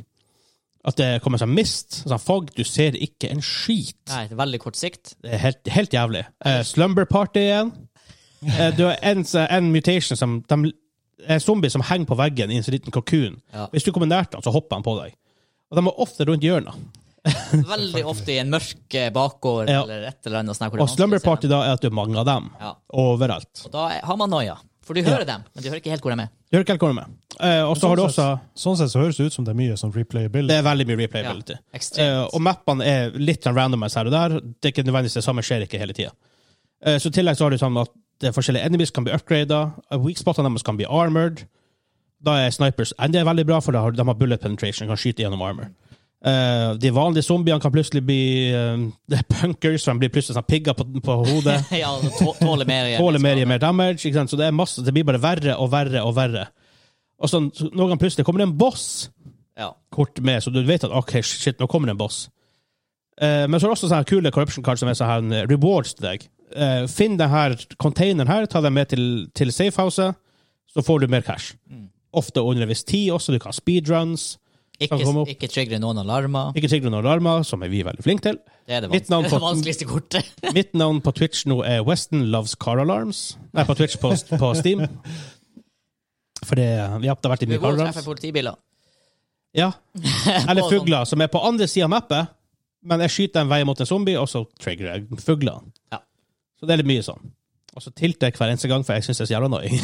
at det kommer sånn mist, sånn fog. Du ser ikke en skit. Nei, det er veldig kort sikt. Det er helt, helt jævlig. Uh, slumber party igjen. uh, du har en, en mutation som de, en zombie som henger på veggen i en sånn liten kokon. Ja. Hvis du kommer nært den, så hopper han på deg. Og de er ofte rundt hjørnet. Veldig ofte i en mørk bakgård ja. eller et eller annet. Og slumber party da er at du er mange av dem. Ja. Overalt. Og da har man noia. For du hører ja. dem, men du hører ikke helt hvor de er. Du hører ikke helt hvor de er. Uh, og så sånn har du også... Sett, sånn sett så høres det ut som det er mye sånn replayability. Det er veldig mye replayability. Ja. Uh, og mappene er litt randomized her og der. Det er ikke nødvendigvis det samme skjer ikke hele tiden. Uh, så i tillegg så har du sånn at det forskjellige enemies kan bli upgradet. Weak spottene deres kan bli armored. Da er snipers enda veldig bra, for da har, de har bullet penetration, kan skyte gjennom armor. Uh, de vanlige zombiene kan plutselig bli uh, det er punkers, som blir plutselig sånn pigger på, på hodet. Ja, tåler mer, tåler mer, mer damage, ikke sant? Så det er masse, det blir bare verre og verre og verre. Og så noen ganger plutselig kommer det en boss ja. kort med, så du vet at ok, shit, nå kommer det en boss. Uh, men så er det også sånne kule corruption cards som er sånne rewards til deg. Uh, finn denne containeren her, ta den med til, til safehouset, så får du mer cash. Mm. Ofte under en viss tid også, du kan ha speedruns. Ikke, ikke trigger noen alarmer. Ikke trigger noen alarmer, som er vi veldig flinke til. Det er det, vans det, er det vanskeligste kortet. Mitt navn på Twitch nå er Weston Loves Car Alarms. Nei, på Twitch på, på Steam. For det, vi har vært i mye car alarms. Vi treffer politibiler. Ja. Eller fugler, som er på andre siden av mappet, men jeg skyter en vei mot en zombie, og så trigger jeg fugler. Ja. Så det er litt mye sånn. Og så tilter jeg hver eneste gang, for jeg synes det er så jævla annoying.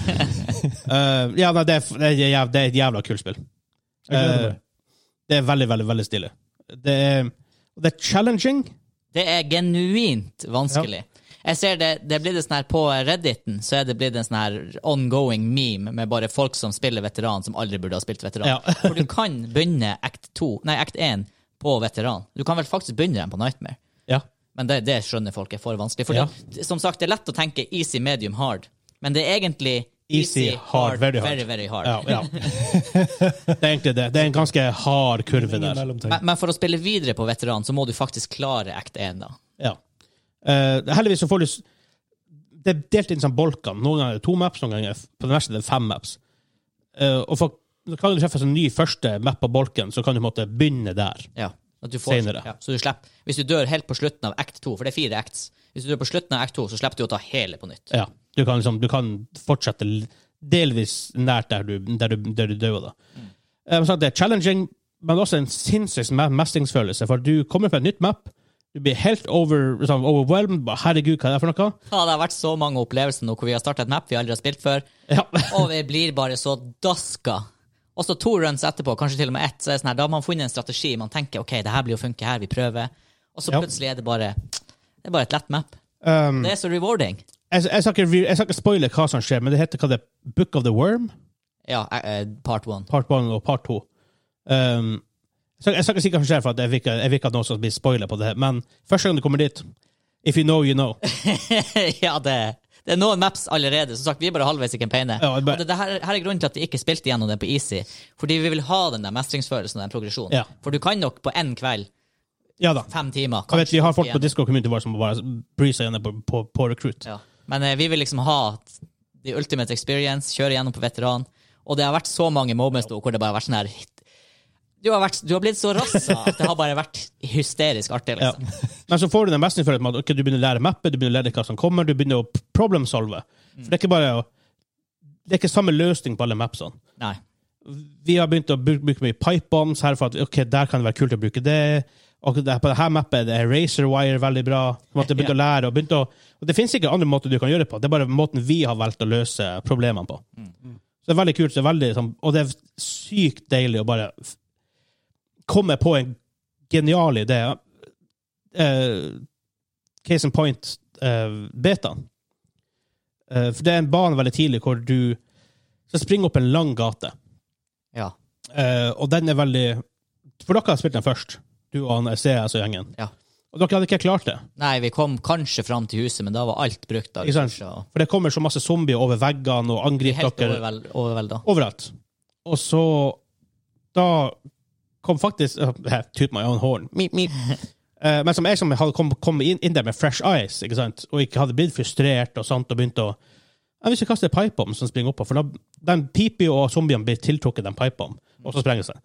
uh, ja, nei, det er, det, er, det er et jævla kult spill. Uh, det er veldig, veldig, veldig stille. Det er, det er challenging. Det er genuint vanskelig. Ja. Jeg ser det, det blir det sånn her på Redditen, så er det blitt en sånn her ongoing meme med bare folk som spiller veteran som aldri burde ha spilt veteran. Ja. For du kan begynne act to, nei, act one på veteran. Du kan vel faktisk begynne den på Nightmare. Ja. Men det, det skjønner folk er for vanskelig. For ja. det, som sagt, det er lett å tenke easy, medium, hard. Men det er egentlig Easy, hard, hard, very hard. Very, very hard. Ja, ja. Det er egentlig det. Det er en ganske hard kurve der. Men, men for å spille videre på veteran, så må du faktisk klare act one da. Ja. Uh, heldigvis så får du... Det er delt inn som bolkene. Noen ganger er det to maps, noen ganger på den verste det er fem maps. Uh, og for, kan du treffe en ny første map på bolken, så kan du måtte begynne der. Ja. At du får, senere. Ja, så du slipper. Hvis du dør helt på slutten av act two, for det er fire acts, hvis du dør på slutten av act two, så slipper du å ta hele på nytt. Ja. Du kan, liksom, du kan fortsette delvis nært der du, der du, der du dør da. Mm. Um, så det er challenging, men også en sinnssykt mestringsfølelse, for du kommer på et nytt map, Du blir helt over, liksom, overwhelmed. Herregud, hva er det for noe? Ja, det har vært så mange opplevelser nå hvor vi har startet et map vi aldri har spilt før, Ja. og vi blir bare så daska. Og så to runs etterpå, kanskje til og med ett, så er det sånn her, da har man funnet en strategi. Man tenker, ok, det her blir å funke her, vi prøver. Og så Ja. plutselig er det bare, det er bare et lett map. Um, Det er så rewarding. jeg, jeg, skal ikke, jeg skal ikke spoile hva som skjer, men det heter hva det er, Book of the Worm, Ja, eh, part one. part one og part to. Um, jeg, jeg skal ikke si hva som skjer, for at jeg vil ikke, jeg vil ikke at noen skal bli spoilet på det her, men første gang du kommer dit, if you know, you know. Ja, det, det er noen maps allerede. Som sagt, vi er bare halvveis i campaignet. Ja, Og bare- det, det her, her er grunnen til at vi ikke spilte gjennom det på easy. Fordi vi vil ha den der mestringsfølelsen og den progresjonen. Ja. For du kan nok på en kveld, Ja da. fem timer, Jeg vet, vi har folk på igjen. Discord-community vår som bare bryr seg igjen på, på, på recruit. Ja. Men eh, vi vil liksom ha the ultimate experience, kjøre gjennom på veteran. Og det har vært så mange moments da, hvor det bare har vært sånn her du har, vært, du har blitt så rassa at det har bare vært hysterisk artig. Ja. Liksom. Men så får du den mestringsfølelsen med at okay, du begynner å lære mappet, du begynner å lære hva som kommer, du begynner å problem-solve. For det er ikke bare å det er ikke samme løsning på alle mapsene. Nei. Vi har begynt å bruke, bruke mye pipe bombs her, for at ok, der kan det være kult å bruke det. Og det, på dette mappet det er Razor Wire veldig bra. På en måte begynte å lære, og, begynte å, og det finnes ikke andre måter du kan gjøre det på. Det er bare måten vi har valgt å løse problemene på. Mm. Så det er veldig kult, det er veldig, sånn, og det er sykt deilig å bare f- komme på en genial idé. Uh, case in point, uh, betaen. Uh, for det er en bane veldig tidlig hvor du skal springe opp en lang gate. Ja. Uh, og den er veldig... For dere har spilt den først. Du og han C S og gjengen. Ja. Og dere hadde ikke klart det. Nei, vi kom kanskje fram til huset, men da var alt brukt. Da, Ikke sant? ressurser, og For det kommer så masse zombier over veggene og vi er angriper helt dere overvel, overvelda. overalt. Og så... Da kom faktisk... Uh, toot my own horn. Meep, meep. Uh, men som jeg som hadde kommet kom inn, inn der med fresh eyes, ikke sant? Og ikke hadde blitt frustrert og sånt, og begynt å... Jeg vil ikke kaste pipebomb som springer oppå, for da, den piper jo og zombiene blir tiltrukket den pipebomb, og så sprenger seg.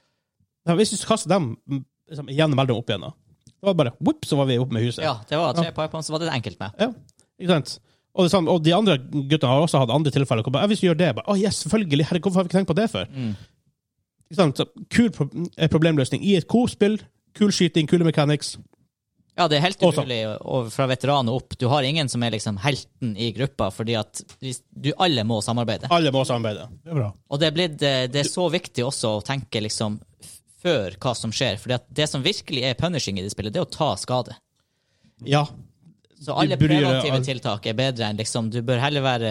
Ja, hvis du kaster dem liksom, igjen og melder dem opp igjen, da. Det var bare, whoop, så var vi oppe med huset. Ja, det var tre pipebombs, så var det enkelt med. Ja, ikke sant? Og, det samme, og de andre guttene har også hatt andre tilfeller. Hvor bare, ja, hvis vi gjør det, bare, å, yes, selvfølgelig, herregud, hvorfor har vi ikke tenkt på det før? Mm. Ikke sant? Så, kul pro problemløsning i et co-spill, kul skyting, kule mechanics. Ja, det er helt Også. umulig å- å- fra veteran og opp. Du har ingen som er liksom helten i gruppa, fordi at hvis- du alle må samarbeide. Alle må samarbeide. Det er bra. Og det er, blitt, eh, det er så viktig også å tenke liksom f- før hva som skjer, fordi at det som virkelig er punishing i det spillet, det er å ta skade. Ja. Så alle Du burde gjøre preventive alt. tiltak er bedre enn liksom, du bør heller være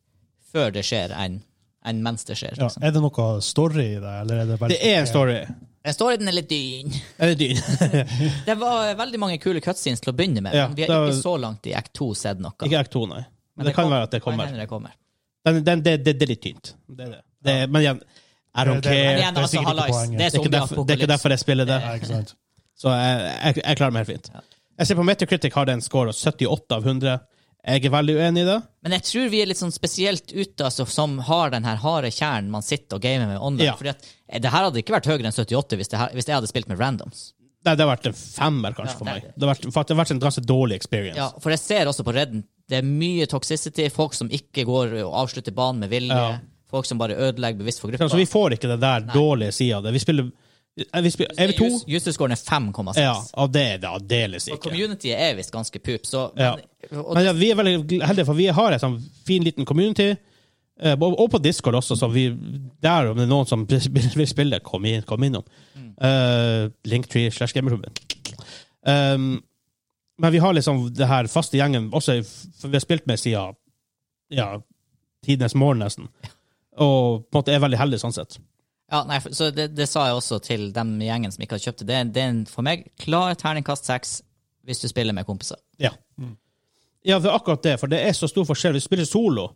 før det skjer enn, enn mens det skjer. Ja. Liksom. Er det noe story i det? Eller er det, bare Det er en story. Den storyen er litt dyn. Er det dyn? Det var veldig mange kule cutscenes til å begynne med, Ja, men vi har det var- ikke så langt i Act to sett noe. Ikke Act to, nei. Men det, det kan kom- være at det Kan kommer. hende det kommer. Den, den, det, det, det er litt tynt. Det er det. det er, men igjen, I don't Det- det- care. Men Det, igjen, det er altså, sikkert ikke hallais, poenget. det er er ikke derfor, det er ikke derfor jeg spiller det. Ja, ikke sant? Så jeg, jeg, jeg klarer meg helt fint. Jeg ser på Metacritic har den score av syttiåtte av hundre. Jeg er veldig uenig i det. Men jeg tror vi er litt sånn spesielt ute, altså, som har den her harde kjernen man sitter og gamer med online. Ja. Fordi at eh, det her hadde ikke vært høyere enn syttiåtte hvis, det her, hvis jeg hadde spilt med randoms. Nei, det har vært en femmer, kanskje, Ja, for det- meg. Det har vært, for at det har vært en ganske dårlig experience. Ja, for jeg ser også på Redden, det er mye toxicity, folk som ikke går og avslutter banen med vilje, Ja. folk som bare ødelegger bevisst for gruppa. Så vi får ikke det der dårlige sida av det. Vi spiller, vi spiller er vi to? User-scoren er fem komma seks. Ja, og det er det aldeles Og ikke. communityet er visst ganske pup, så Ja. men, og, Men ja, vi er veldig heldige, for vi har en sånn fin liten community, eh, og og på Discord også, så vi, der om det er noen som vil spille, kom inn, kom innom. Mm. Uh, Linktree slash gamerklubben. Um, men vi har liksom det her faste gjengen, også for vi har spilt med siden ja, tidenes morgen nesten. Og på en måte er veldig heldig sånn sett. ja, nei, for- så det, det sa jeg også til dem i gjengen som ikke hadde kjøpt det. Det er, det er en, for meg klar terningkast seks hvis du spiller med kompiser. Ja. Ja, for akkurat det, for det er så stor forskjell. Vi spiller solo.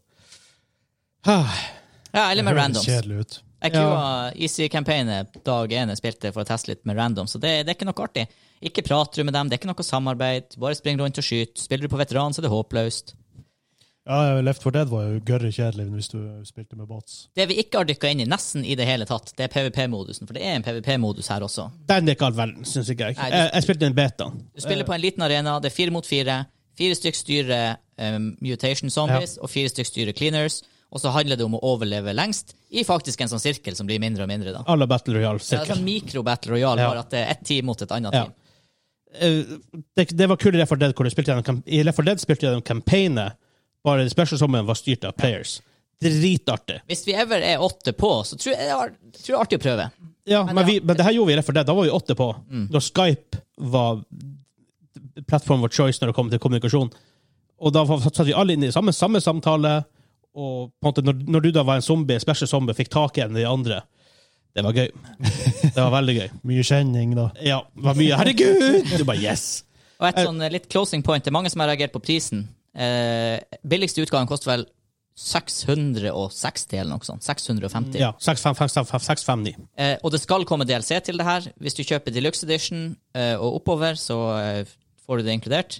Ah, Ja, eller med Det høres randoms. kjedelig ut. Jeg kua Easy-campaignet dag én jeg spilte for å teste litt med random, så det, det er ikke noe artig. Ikke prater du med dem, det er ikke noe samarbeid. Du bare springer rundt og skyter. Spiller du på veteran, så er det håpløst. Ja, Left four Dead var jo gørre kjedelig hvis du spilte med bots. Det vi ikke har dykka inn i nesten i det hele tatt, det er PVP-modusen, for det er en PVP-modus her også. den er ikke all verden, synes ikke jeg. Nei, du- Jeg, jeg spilte en beta. Du spiller på en liten arena, det er fire mot fire. Fire stykk styrer um, mutation zombies, og fire stykk styrer cleaners. Og så handler det om å overleve lengst i faktisk en sånn sirkel som blir mindre og mindre. da. Alle Battle Det er Royale-sirkel. sånn mikro-battle royale, Ja. bare at det er ett team mot et annet Ja. team. det, det var kult i Left four Dead, hvor du spilte gjennom, i Left four Dead spilte gjennom campaignet, bare special summon var styrt av players. Dritartig. Hvis vi ever er åtte på, så tror jeg det er, tror jeg er artig å prøve. Ja, men, men, vi, men det her gjorde vi i Left four Dead, da var vi åtte på. Mm. Da Skype var platform of choice når det kom til kommunikasjon. Og da satt vi alle inn i samme, samme samtale, og på en måte, når, når du da var en zombie, special zombie, fikk tak i en av de andre, det var gøy. Det var veldig gøy. Mye kjenning, da. Ja, det var mye. Herregud! Du bare, yes! Og et sånn litt closing point, det er mange som har reagert på prisen. Eh, billigste utgaven koster vel seks hundre seksti eller noe sånt. seks hundre femti. Ja, seks femti. Eh, og det skal komme D L C til det her. Hvis du kjøper Deluxe Edition eh, og oppover, så eh, får du det inkludert.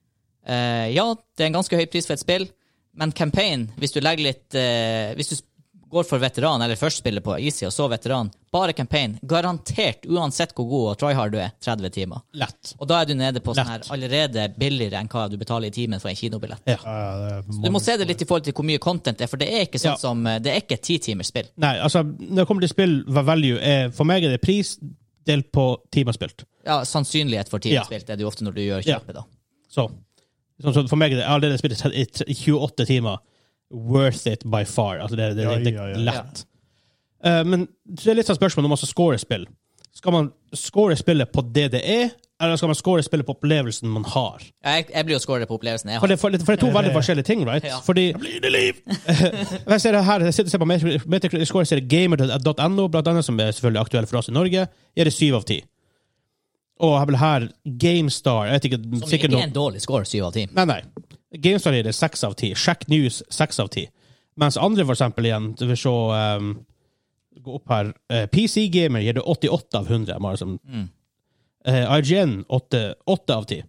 Eh, ja, det er en ganske høy pris for et spill, men campaign, hvis du legger litt eh, hvis du går for veteran, eller først spiller på easy, og så veteran, bare campaign, garantert, uansett hvor god og tryhard du er, tretti timer. Lett. Og da er du nede på sånn her allerede billigere enn hva du betaler i timen for en kinobillett. Ja. Så du må se det litt i forhold til hvor mye content det er, for det er ikke sånn ja. som, det er ikke et ti-timers spill. Nei, altså, når det kommer til spill, hva value er, for meg er det pris delt på timer spilt. Ja, sannsynlighet for timer ja. spilt, det er det jo ofte når du gjør kjøpet, ja. da. Så, så for meg er det allerede spilt i tjueåtte timer, worth it by far. Altså, det, det, ja, det, det ja, er ja. lett. Uh, men det er litt sånn spørsmål om man skal score spill. Skal man score spillet på det det er, eller skal man score spillet på opplevelsen man har? Jeg, jeg blir jo score på opplevelsen jeg har. For det, for, for det er to veldig forskjellige ting, right? Ja. Fordi blir det liv! Jeg ser det her, jeg ser på Metacritic score, ser det gamer dot no, blant annet, som er selvfølgelig aktuelle for oss i Norge, er det syv av ti. Og jeg vil her GameStar, jeg vet ikke, som ikke er en dårlig score, syv av ti. Nei, nei. GameStar er det seks av ti. Shack News seks av ti. Mens andre, for eksempel, igjen, du vil se um, gå opp her. Uh, P C Gamer gir det åttiåtte av hundre. Som, mm. uh, I G N åtte av ti.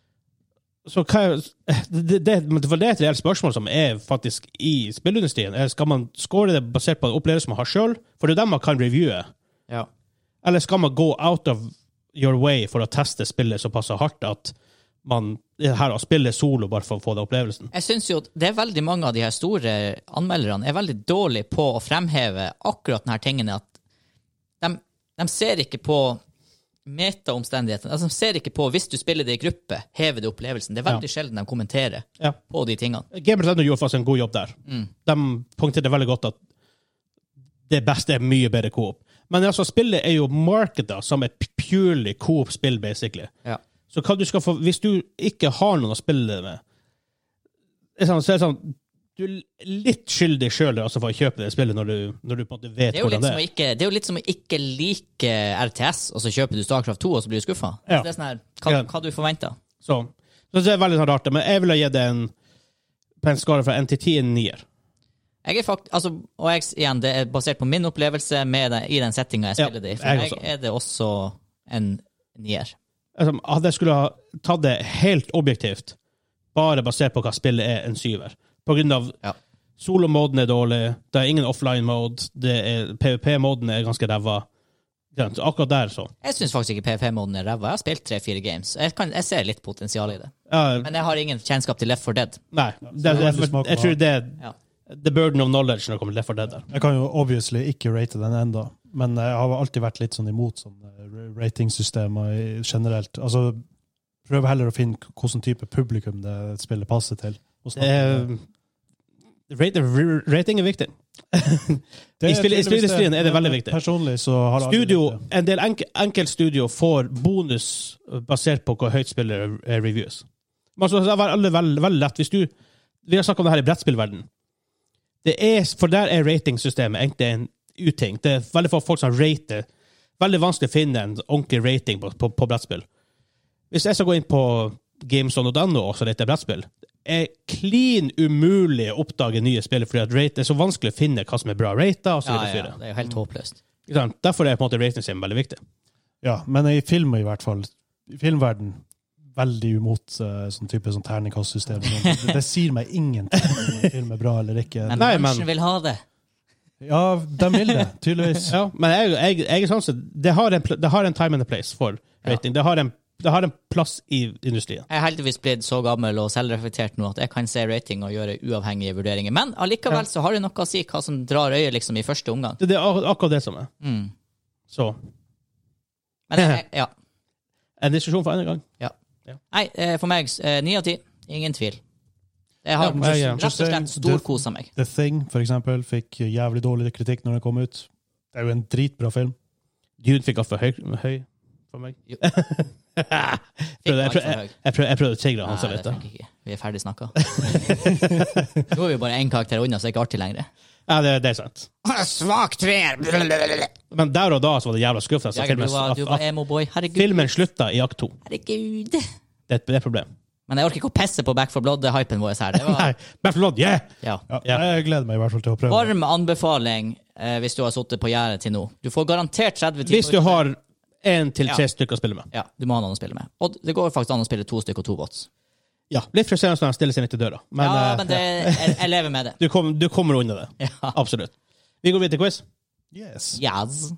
Så hva er, det, det, for det er et reelt spørsmål som er faktisk i spillindustrien. Skal man score det basert på en opplevelse man har selv? For det er dem man kan reviewe. Ja. Eller skal man gå out of your way for å teste spillet såpass hardt at man her å spille solo bare for å få den opplevelsen? Jeg synes jo det er veldig mange av de her store anmelderne er veldig dårlige på å fremheve akkurat denne tingene, at de, de ser ikke på meta-omstendighetene. Altså, de ser ikke på, hvis du spiller det i gruppe, hever det opplevelsen. Det er veldig ja. sjelden de kommenterer ja. på de tingene. Gamer dot no gjorde faktisk en god jobb der. Mm. De punkterte veldig godt at det beste er mye bedre co-op. Men altså, spillet er jo markedet som et purely co-op-spill, basically. Ja. Så hva du skal få, hvis du ikke har noen å spille det med, er sånn, så er det sånn, du er litt skyldig selv altså, for å kjøpe det spillet når du, når du på en måte vet det hvordan det er. Ikke, det er jo litt som å ikke like R T S, og så kjøper du StarCraft to, og så blir du skuffet. Ja. Det er sånn her, hva, hva du forventer. Så, så det er veldig sånn rart, men jeg vil ha gitt det en, på en skala fra N T ti en nier. Jeg er faktisk, altså, og jeg, igjen, det er basert på min opplevelse med den, i den settingen jeg spiller ja, det i. For jeg, jeg er det også en nier. Altså, hadde jeg skulle ha tatt det helt objektivt, bare basert på hva spillet er, en syver. På grunn av ja. solo-moden er dårlig, det er ingen offline-mode, PvP-moden er ganske ræva. Akkurat der, så. Jeg synes faktisk ikke PvP-moden er ræva. Jeg har spilt tre-fire games. Jeg, kan, jeg ser litt potensial i det. Ja, men jeg har ingen kjennskap til Left four Dead. Nei, det, det, jeg, jeg tror det er ja. the burden of knowledge når det kommer til Left four Dead der. Jeg kan jo obviously ikke rate den enda, men jeg har alltid vært litt sånn imot sånn ratingsystemer generelt. Altså, prøv heller å finne hvordan type publikum det spillet passer til. Uh, rating er viktig. I spillindustrien er det veldig viktig. Personlig så har studio, en del enkel, enkel studio får bonus basert på hvor høyt spiller reviews. Men så det er veldig, veldig, veldig lett. Hvis du, vi har snakket om det her i brettspillverden. Det er, for der er ratingsystemet egentlig en uting. Det er veldig få folk som rater. Veldig vanskelig å finne en ordentlig rating på, på, på brettspill. Hvis jeg skal gå inn på GameStone dot no og så rate brettspill, er clean umulig å oppdage nye spill, fordi at rate er så vanskelig å finne hva som er bra ratet, og så videre. Ja, ja, det er jo helt håpløst. Derfor er på en måte ratingsystemet veldig viktig. Ja, men i film i hvert fall, i filmverden, veldig imot uh, sånn type sånn terningkastsystem. Det, det sier meg ingenting om en film er bra eller ikke. Men bransjen vil ha det. Ja, de vil det, tydeligvis. Ja, men jeg, jeg, jeg er sånn at det har, en, det har en time and a place for rating. Ja. Det, har en, det har en plass i industrien. Jeg er heldigvis blitt så gammel og selvreflektert nå at jeg kan se rating og gjøre uavhengige vurderinger. Men allikevel ja. så har det noe å si hva som drar øyet liksom, i første omgang. Det, det er akkurat det som er. Mm. Så. Men jeg, ja. En diskusjon for en gang. Ja. Ja. Nei, eh, for meg, eh, ni av ti. Ingen tvil. Jeg har Ja, jeg- rett og slett storkoset meg. The Thing, for eksempel, fikk jævlig dårlig kritikk når den kom ut. Det er jo en dritbra film. Dune fikk altfor høy, høy for meg. Jo. jeg, Fikk prøvde, jeg, alt for prøvde, høy. jeg, prøvde, jeg prøvde å trigge han så Nei, litt. det da. fikk jeg ikke. Vi er ferdig snakka. Nå er vi bare én karakter unna, så det er ikke artig lenger. Ja, det, det er sant. Svak tver! Men der og da så var det jævla skuffende. Altså, Jæger, du filmen, var, du var emo-boy. Herregud. filmen slutta i akt to. Herregud. Det, er et- det er et problem. Men jeg orker ikke å pisse på Back for Blood-hypen vår her. Det var, Nei, Back for Blood, yeah! ja. Ja, Ja. Jeg gleder meg i hvert fall til å prøve. Varm anbefaling eh, hvis du har sittet på gjerdet til nå. Du får garantert tretti timer. Hvis du har én til Ja. tre stykker å spille med. Ja, du må ha noen å spille med. Og det går faktisk an å spille to stykker og to bots. Ja, Litt frustrerende når han stiller seg inn til døra. Men, ja, eh, men det, jeg, jeg lever med det. du, kom, du kommer unna det. Ja. Absolutt. Vi går videre til quiz. Yes. Yes.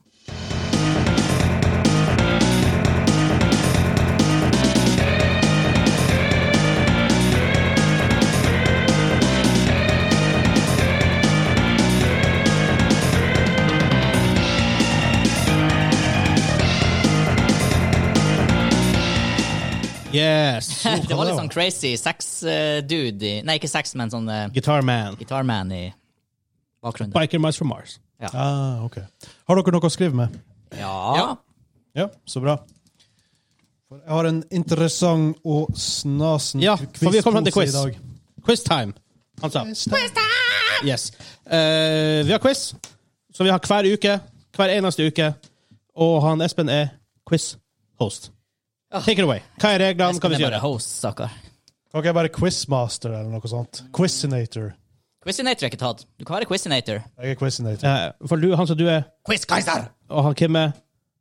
Yes. Det var litt sånn crazy sex-dude i Nei, ikke sex, men sånn uh, Guitar Man. gitarman i bakgrunnen. Biker Mice from Mars. Ah, ok. Har dere noe å skrive med? Ja. Ja, så bra. For jeg har en interessant og snasen Ja, for vi har kommet til quiz. i dag. Quiz time. Han sa. Quiz time! Yes. Eh, vi har quiz, så vi har hver uke. Hver eneste uke. Og han Espen er quiz-host. Take it away. Hva er reglene? Hva Jeg vi er skal bare gjøre? host, stakkar. Kan ikke jeg være quizmaster eller noe sånt? Quizinator. Quizinator er ikke tatt. Du kan være quizinator. Jeg er quizinator. Eh, for du, han som du er, Quiz-kaiser! og han Kim er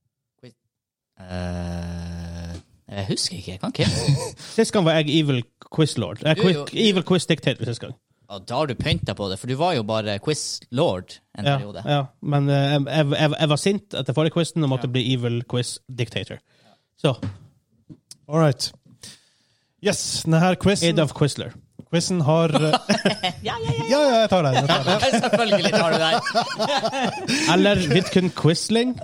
Uh, jeg husker ikke. Jeg kan ikke. Sist gang var jeg Evil Quiz-lord. Eh, Jo, quiz, jo. evil Quiz-dictator sist gang. Ja, da har du pynta på det, for du var jo bare quiz-lord en Ja, periode. ja. Men eh, jeg, jeg, jeg, jeg var sint etter forrige quizen og måtte bli Evil Quiz-dictator. Så, All right. Yes, denne quizen, Adolf Quisler. quizen har uh, Ja, ja, ja. Ja, ja, jeg tar den. Jeg tar den. Selvfølgelig tar du det. Eller Vidkun Quisling.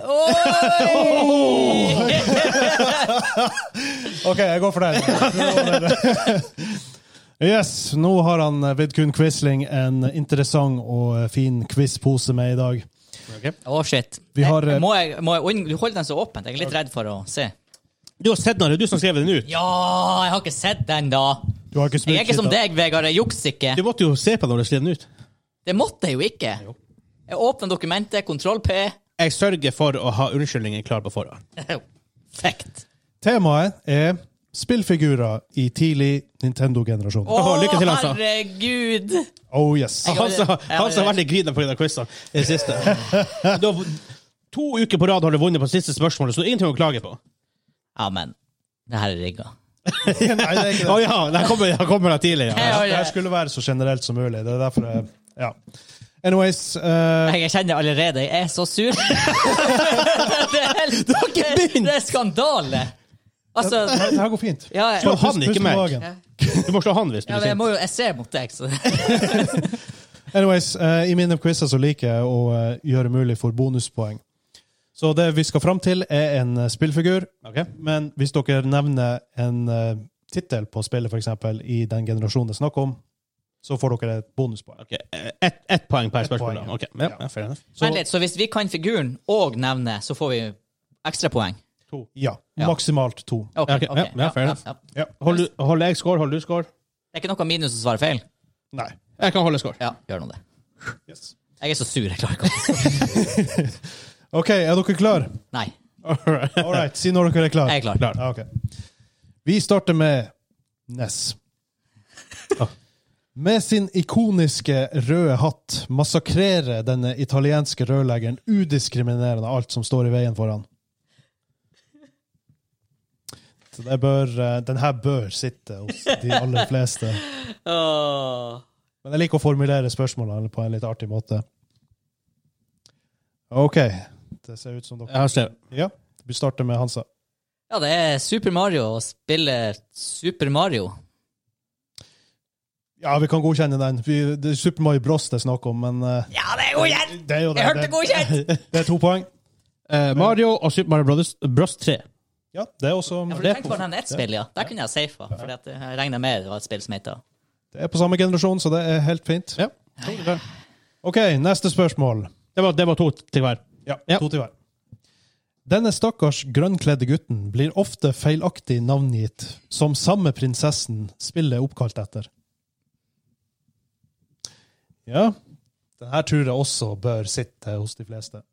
OK, jeg går for den. Yes, nå har han eh, Vidkun Quisling en interessant og eh, fin quizpose med i dag. Å, shit. Vi har, Jeg- eh, må jeg, må jeg, unng- du holder den så åpent. Jeg er litt redd for å se. Du har sett den, det er du som skrev den ut. Ja, jeg har ikke sett den, da. Du har ikke Jeg er ikke som smurt deg, Vegard. Jeg jukser ikke. Du måtte jo se på når du skrev den ut. Det måtte jeg jo ikke. Jeg åpner dokumentet, kontroll P. Jeg sørger for å ha unnskyldningen klar på forhånd. Perfekt. Temaet er spillfigurer i tidlig Nintendo-generasjon. Å, Åh, lykke til, altså. herregud! Oh yes. Jeg- Han som han som har vært litt grinen på grunn av quizene i det siste. Du har, to uker på rad har du vunnet på siste spørsmålet, så det er ingenting å klage på. Ja, men det her er rigga. Nei, det er ikke Å det. ja, den kommer, den kommer da tidlig. Ja. Ja, Det her skulle være så generelt som mulig. Det er derfor jeg Ja. Anyways eh, Jeg kjenner allerede jeg er så sur. det, er helt, Du har ikke begynt! det er skandale. Altså det her går fint. ja, jeg, Slå han, Pust- ikke pust på meg. magen. Du må slå han hvis du ja, blir jeg, sint. må jo, jeg ser mot deg, så Anyways, eh, i mine quizer så liker jeg å eh, gjøre mulig for bonuspoeng. Så det vi skal fram til, er en eh, spillfigur. Ok. Men hvis dere nevner en uh, tittel på spillet, for eksempel, i den generasjonen det er snakk om, så får dere et bonuspoeng. Ok, Ett et poeng per Ett spørsmål. poeng, da. ja. Ok, ja, Ja. ja, fair enough. Så Vent litt, så hvis vi kan figuren og nevne, så får vi ekstrapoeng? to. Ja, Ja. maksimalt to. Ok, Ja, ok, ok. ja, ja, fair enough. ja. Ja. Hold du- Holder jeg score, holder du score? Det er ikke noe minus å svare feil? Nei. Jeg kan holde score. Ja, gjør nå det. Yes. Jeg er så sur, jeg klarer ikke å OK, er dere klar? Nei, Alright. All right, si når dere er klar. jeg er klar. Klar. Ja, ok. Vi starter med Ness. Med sin ikoniske røde hatt massakrerer denne italienske rørleggeren udiskriminerende alt som står i veien for han. Så det bør, eh, den her bør sitte hos de aller fleste. Åh. Men jeg liker å formulere spørsmålene på en litt artig måte. OK. Det ser ut som dere... Jeg har skrevet. Ja, vi starter med Hansa. Ja, det er Super Mario å spille Super Mario. Ja, vi kan godkjenne den. Vi, det er Super Mario Bros det er snakk om, men eh, Ja, det er godkjent! det er jo det. Jeg hørte Det- godkjent! Det er to poeng. Eh, Mario og Super Mario Brothers, Bros tre. Ja, det er også... Ja, for du det, tenkte bare den ett spill, ja. Der kunne jeg safe, for at jeg regner med det var et spill som heter. det er på samme generasjon, så det er helt fint. Ja. Ok, neste spørsmål. Det var, det var to til hver. Ja, Ja. to til hver. Denne stakkars grønnkledde gutten blir ofte feilaktig navngitt som samme prinsessen spillet er oppkalt etter. Ja, denne tror jeg også bør sitte hos de fleste.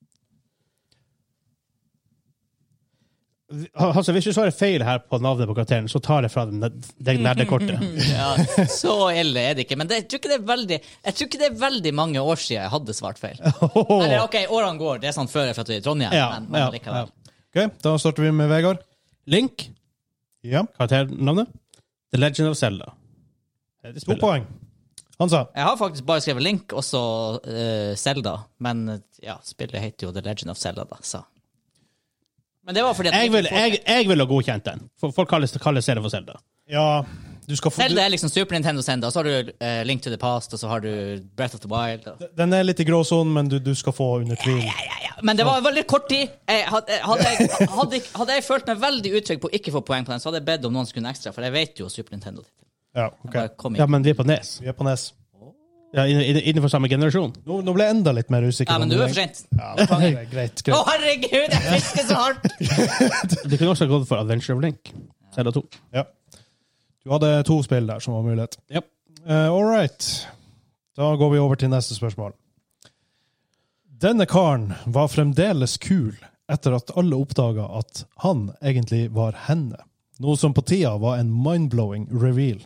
Altså, hvis du svarer feil her på navnet på karakteren, så tar jeg fra det, det nerdekortet. Ja, så ille er det ikke. Men det, jeg, tror ikke det er veldig, jeg tror ikke det er veldig mange år siden jeg hadde svart feil. Eller ok, årene går. Det er sånn før jeg flyttet i Trondheim. Ja, men, men ja, likevel. ja. Ok, da starter vi med Vegard. Link, Ja, karakternavnet. The Legend of Zelda. Det er det to spillet. poeng. Hansa. Jeg har faktisk bare skrevet Link, også uh, Zelda. Men ja, spillet heter jo The Legend of Zelda, da, så. Men det var fordi at Jeg vil, jeg, jeg vil ha godkjent den. For folk kaller, kaller serien for Zelda. Ja, du skal få... Zelda er liksom Super Nintendo Zelda, og så har du uh, Link to the Past, og så har du Breath of the Wild. Og... Den er litt i gråsonen, men du, du skal få under tvil. Ja, ja, ja. Men det var veldig kort tid. Jeg, hadde, hadde, jeg, hadde, hadde jeg følt meg veldig utrygg på å ikke få poeng på den, så hadde jeg bedt om noen sekunder ekstra, for jeg vet jo Super Nintendo. Ja, Jeg ok. bare kom Ja, inn. men vi er på Nes. Vi er på Nes. Ja, inn- inn- Innenfor samme generasjon. Nå, nå ble jeg enda litt mer usikker. Ja, men om du det er for sent. Ja, greit, greit. Å, greit. herregud, jeg fisker så hardt! Du kunne også ha gått for Adventure of Link. Zelda to. Ja. Du hadde to spill der som var mulighet. Ja. Uh, all right. Da går vi over til neste spørsmål. Denne karen var fremdeles kul etter at alle oppdaga at han egentlig var henne. Noe som på tida var en mind-blowing reveal.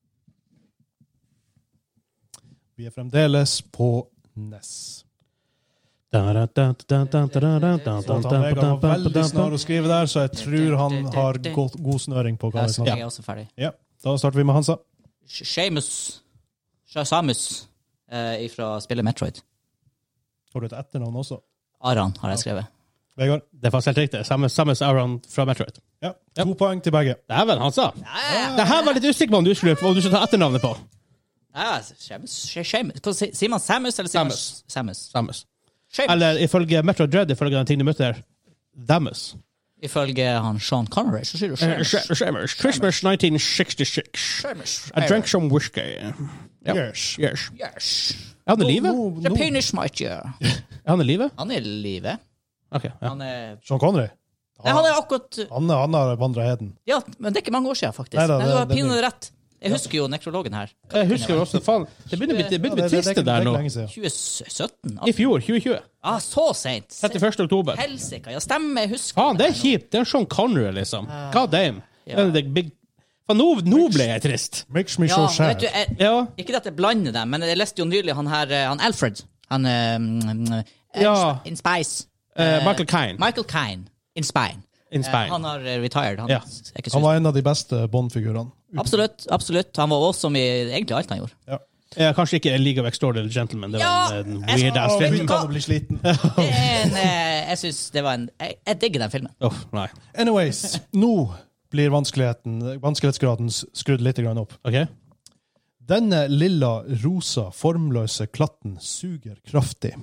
Vi er fremdeles på Nes. Og han Vegard var veldig snar å skrive der, så jeg tror han har god, god snøring på hva det er snakk om. Jeg er også ferdig. Ja, da starter vi med Hansa. Seamus Samus eh, fra spillet Metroid. Har du et etternavn også? Aran har jeg skrevet. Vegard? Det er faktisk helt riktig. Samme, samme Sauron fra Metroid. Ja, to poeng til begge. Det er vel han sa. Det her var litt usikker på om du skulle, om du skulle ta etternavnet på. Ja, Seamus, Seamus. Hva sier sier man Samus eller Samus? Samus. Samus. Seamus. Eller ifølge Metroid Dread, ifølge den ting du møtte der, Damus. Ifølge han Sean Connery, så sier du Seamus. Seamus. Christmas nineteen sixty-six. Seamus. I drank some whiskey. Ja. Yes. Yes. Yes. Er han i live? Nå- The nå- penis might you. Er han i live? Han er i live. Ok, ja. Han er... Sean Connery? Nei, han er akkurat... Han, han har vandret heden. Ja, men det er ikke mange år siden, faktisk. Nei da, Nei, det- du har det- pinlig rett. Jeg husker jo nekrologen her. Jeg husker jo også, faen, det begynner å bli, det begynner å bli Ja, det- det- trist det det er ikke- der det er nå. ikke lenge siden. tjue sytten? I fjor, tjue tjue. Ah, så sent. trettiførste oktober. Helsika, ja, stemmer, jeg husker. Faen, det er her nå. kjipt. Det er Sean Connery, liksom. God damn. Ja. Det er the big... Faen, nå, nå ble jeg trist. Makes me Ja, so vet du, sad. jeg, Ja. ikke at jeg blander dem, men jeg leste jo nylig han her, eh, han Alfred. Han um, Ja. In Spice. Eh, Michael Caine. Michael Caine. In Spine. In Spine. Eh, han har eh, retired. Han, Ja. er ikke Han så var en av de beste Bond-figurene. Absolutt, absolutt. Han var awesome i egentlig alt han gjorde. Ja. Ja, kanskje ikke League of Extraordinary Gentlemen. Det Ja, var en, en jeg- weird ass Å, vet du film. hva? begynte han å bli sliten. Det er en, eh, jeg synes det var en Jeg, jeg digger den filmen. Åh, nei. Anyways, nå blir vanskeligheten, vanskelighetsgraden s- skrudd litt grann opp. Ok? Denne lilla, rosa, formløse klatten suger kraftig.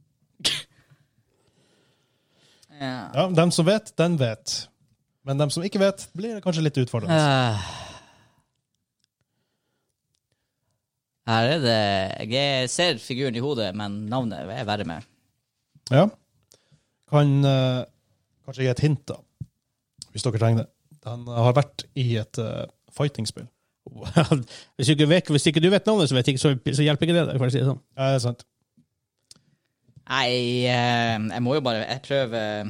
Ja. Ja, dem som vet, den vet. Men dem som ikke vet, blir det kanskje litt utfordrende. Eh, her er det Jeg ser figuren i hodet, men navnet er verre med. Ja. Kan eh, kanskje gi et hint, da. Hvis dere trenger det. Den har vært i et uh, fighting-spill. hvis, ikke vet, hvis ikke du vet navnet, så, vet jeg, ikke, så, så hjelper ikke det deg, for å si det sånn. Ja, det er sant. Nei, eh, jeg må jo bare Jeg prøver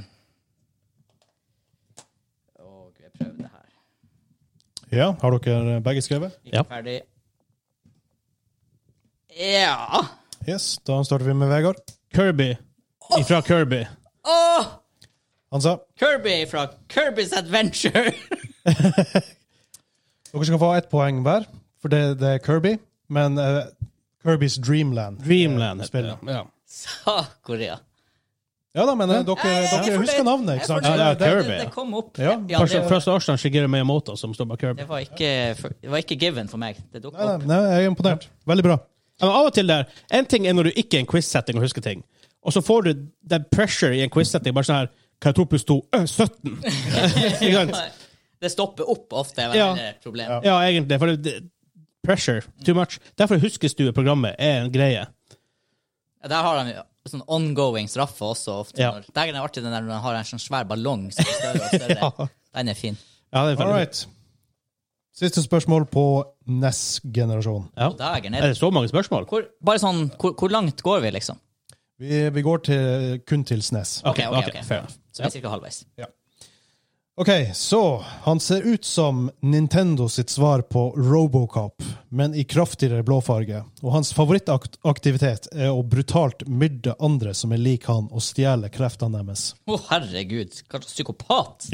Åh, jeg prøver det her. Ja, har dere begge skrevet? Ikke Ja. ferdig. Ja. Yes, da starter vi med Vegard. Kirby. Ifra Kirby. Åh! Han sa Kirby fra Kirby's Adventure. dere skal få ett poeng hver, for det, det er Kirby. Men eh, Kirby's Dreamland. Dreamland. eh, heter spillet. det. Ja. Sa-Korea. Ja da, men eh, dere, Ja, ja, ja, dere for husker det- navnet, ikke sant? Ja, det er det, Kirby, det, ja. det kom opp. Ja, ja Første, det, første årsdagen Shigeru Miyamoto som står bak Kirby. det, var ikke, det var ikke given for meg. Det dukket Nei, opp. nei, nei, jeg er imponert. Veldig bra. Ja, men av og til der, en ting er når du ikke er i en quiz-setting og husker ting, og så får du den pressure i en quiz-setting, bare sånn her, Hva er to pluss to? Øh, sytten! Ikke sant? Det stopper opp ofte, er Ja. ja. problem. Ja, egentlig. For det, pressure, too much. Derfor huskestueprogrammet er en greie. Ja, der har de jo sånn ongoing straffe også ofte. Ja. Det er artig den der når de har en sånn svær ballong som er større og større. Ja. Den er fin. Ja, det er All veldig right. Siste spørsmål på N E S-generasjonen. Ja. Og dagen Er er det så mange spørsmål? hvor, bare sånn, hvor, hvor langt går vi, liksom? Vi, vi går til, kun til S N E S. Ok, ok, ok. fair enough. Så vi er cirka halvveis. Ok, så han ser ut som Nintendo sitt svar på Robocop, men i kraftigere blåfarge. Og hans favorittaktivitet er å brutalt myrde andre som er lik han, og stjele kreftene deres. Å, herregud. Hva slags psykopat?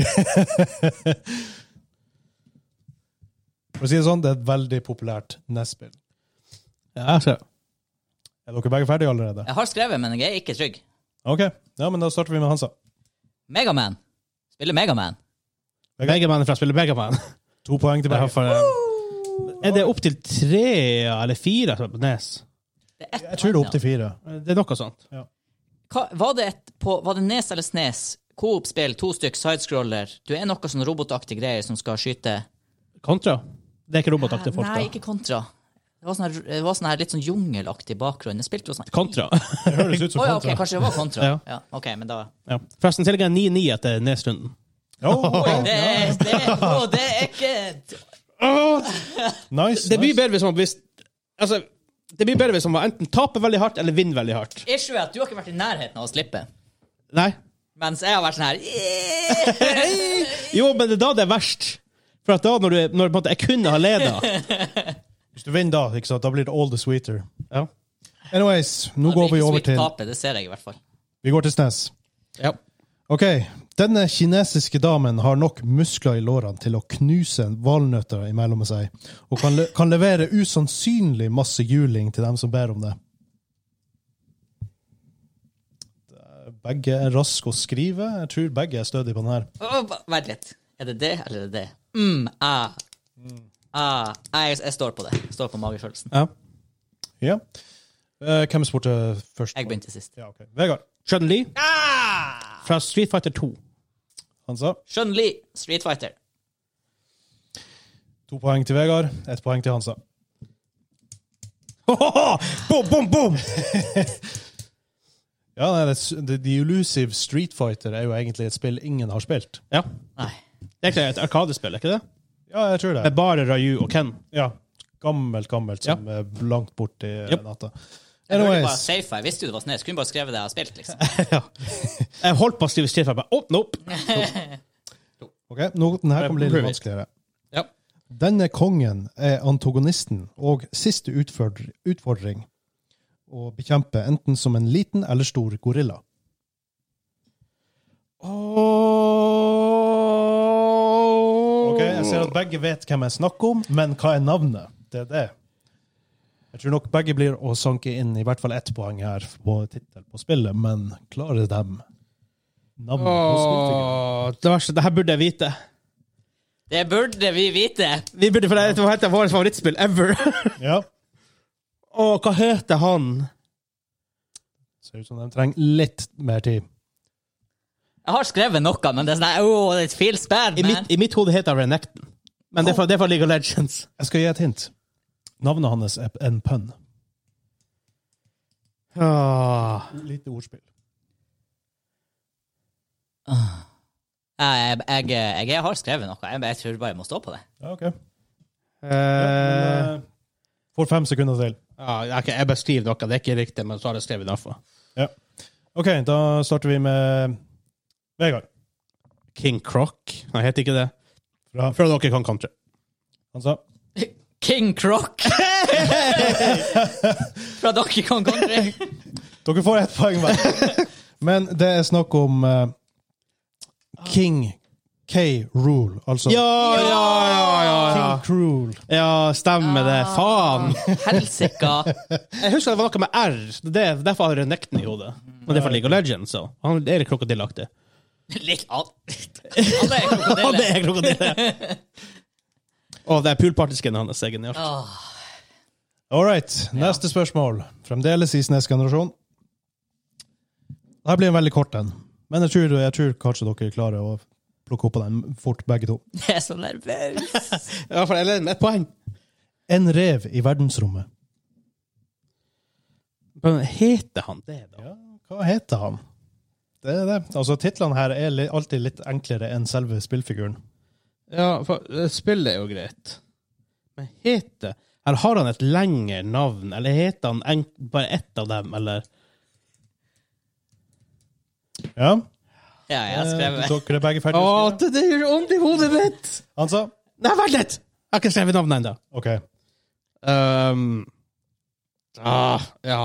For å si det sånn, det er et veldig populært N E S-spill. Ja, jeg ser. Er dere begge ferdige allerede? Jeg har skrevet, men jeg er ikke trygg. Ok, ja, men da starter vi med Hansa. Megaman. Spiller Megaman. Megaman fra spiller Megaman. To poeng til Det er, begge. for, er det opp til tre eller fire som er på Nes? Det er ett Jeg tror det er opp til poeng, fire. Det er noe sånt. ja. Hva, var det et på, var det Nes eller Snes? Coop-spill, to stykk, sidescroller. Du er noe sånn robotaktig greier som skal skyte... Kontra? Det er ikke robotaktige folk, Nei, da. ikke kontra. Det var sånn her, det var sånn her litt sånn jungelaktig bakgrunn. Jeg spilte jo sånn... Kontra. Det høres ut som Åja, ok, kontra. kanskje det var kontra. Ja. Ja. Ok, men da... Ja. Forresten, tillegger jeg ni ni etter Nes-runden. Oh, Det er, det, er, å, det er ikke... nice, Det blir nice. bedre hvis man hvis, altså, det blir bedre hvis man enten taper veldig hardt eller vinner veldig hardt. Issue er at du har ikke vært i nærheten av å slippe. Nei. Mens jeg har vært sånn her... Yeah! Jo, men det er da det er verst. For at da, når, du, når på en måte, jeg kunne ha ledet. Hvis du vinner da, ikke sant, da blir det all the sweeter. Ja. Anyways, nå går vi over til, Tape, det ser jeg i hvert fall. vi går til S N E S. Ja. Ok, denne kinesiske damen har nok muskler i lårene til å knuse valnøtter imellom seg, og kan, le kan levere usannsynlig masse juling til dem som ber om det. Begge er raske å skrive. Jeg tror begge er stødige på den her. Å, å, vent litt. Er det det, eller er det det? Mm, ah. Ah. Jeg, jeg står på det. Jeg står på magefølelsen. Ja. Ja. Eh, hvem spurte først? Jeg begynte sist. Ja, ok. Vegard. Chun-Li Ah! fra Street Fighter to. Han sa Chun-Li, Street Fighter. to poeng til Vegard, ett poeng til Hansa. Bom, bom, bom! Ja, nei, det, det, The Elusive Street Fighter er jo egentlig et spill ingen har spilt. Ja. Nei. Det er ikke et arkadespill, er ikke det? Ja, jeg tror det. Med bare Ryu og Ken. Ja, gammelt, gammelt, som er langt bort i Yep. natta. Jeg burde bare Anyways, safe. Jeg visste jo det var snes. Kunne bare skrevet det jeg har spilt, liksom. Ja. Jeg holdt på å skrive Street Fighter, bare, oh, nope. ok, nå, den her kan bli litt Prøv. vanskeligere. Ja. Denne kongen er antagonisten, og siste utfordr utfordring å bekjempe enten som en liten eller stor gorilla. Ok, jeg ser at begge vet hvem jeg snakker om, men hva er navnet? Det er det. Jeg tror nok begge blir å sanke inn i hvert fall ett poeng her på titel på spillet, men klarer dem navnet på spillfiguren? Åh, det verste, det her burde jeg vite. Det burde vi vite. Vi burde, for det var et av våre favorittspill ever. Ja. Åh, hva heter han? Ser ut som de trenger litt mer tid. Jeg har skrevet noe, men det er sånn, oh, it feels bad, I man. mitt, i mitt hode heter han Renekton. Men det er fra, det er fra League of Legends. Jeg skal gi et hint. Navnet hans er en pønn. Åh. Lite ordspill. Jeg, jeg, jeg, jeg har skrevet noe. Jeg, jeg tror bare jeg må stå på det. Ja, ok. Eh, Eh, Får fem sekunder til. ja, ok, jeg bare skriver noe. Det er ikke riktig, men så har jeg skrevet derfor. Ja. Ok, da starter vi med Vegard. King Croc. Han heter ikke det. Fra Fra dere kan country. Han sa King Croc! Fra Donkey Kong Country. dere får ett poeng hver. Men det er snakk om eh, King K. Rool. Altså Ja, ja, ja, ja, ja. King Cruel. Ja, stemmer det. Faen. Helsika. Jeg husker det var noe med R. Det er derfor har jeg Renekton i hodet. Men det er fra League of Legends, så. Han er krokodillaktig. Litt an... Han er Ja, det krokodille. er krokodille. Og det er poolpartysken hans, egentlig. Åh. All right, neste spørsmål. Fremdeles i S N E S-generasjon. Dette blir en veldig kort en. Men jeg tror, jeg tror kanskje dere klarer å plukke opp på den fort, begge to. Jeg er så nervøs. Ja, for jeg leder med ett poeng. En rev i verdensrommet. Men heter han det, da? Ja, hva heter han? Det er det. Altså, titlene her er li- alltid litt enklere enn selve spillfiguren. Ja, for eh, spillet er jo greit. Men heter Eller har han et lengre navn? Eller heter han en, bare ett av dem, eller? Ja. Ja, jeg har skrevet. Eh, Dere er begge ferdige? Å, å skrive? det, det gjør vondt i hodet mitt! Han sa? Nei, vent litt! Jeg har ikke skrevet navnet ennå. Ok. Um, ah, ja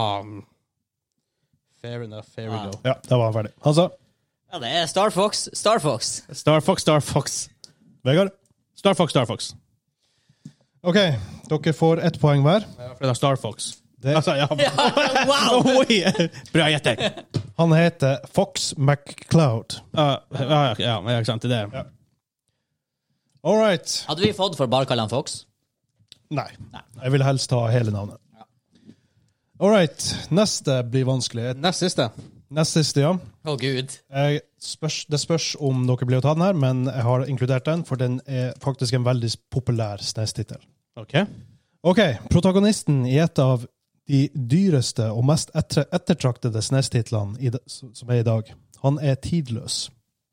Fair enough, fair we Ah. go. Ja, da var han ferdig. Han sa? Ja, det er Star Fox. Star Fox. Star Fox, Star Fox. Vegard? Star Fox, Star Fox. Ok, dere får ett poeng hver. Ja, for det er Star Fox. Det, Altså, ja. Wow! Oi, bra gjetting. han heter Fox McCloud. Ja, ja, ja, ja, ikke sant, det er det. Ja. All right. Hadde vi fått for bare å kalle han Fox? Nei. Jeg vil helst ta hele navnet. All right. Neste blir vanskelig. Nest siste. Neste siste, ja. Å, Gud. Jeg spørs, det spørs om dere blir å ta den her, men jeg har inkludert den, for den er faktisk en veldig populær S N E S-tittel. Ok. Ok, protagonisten i et av de dyreste og mest etter, ettertraktede S N E S-titlene i det- som er i dag. Han er tidløs.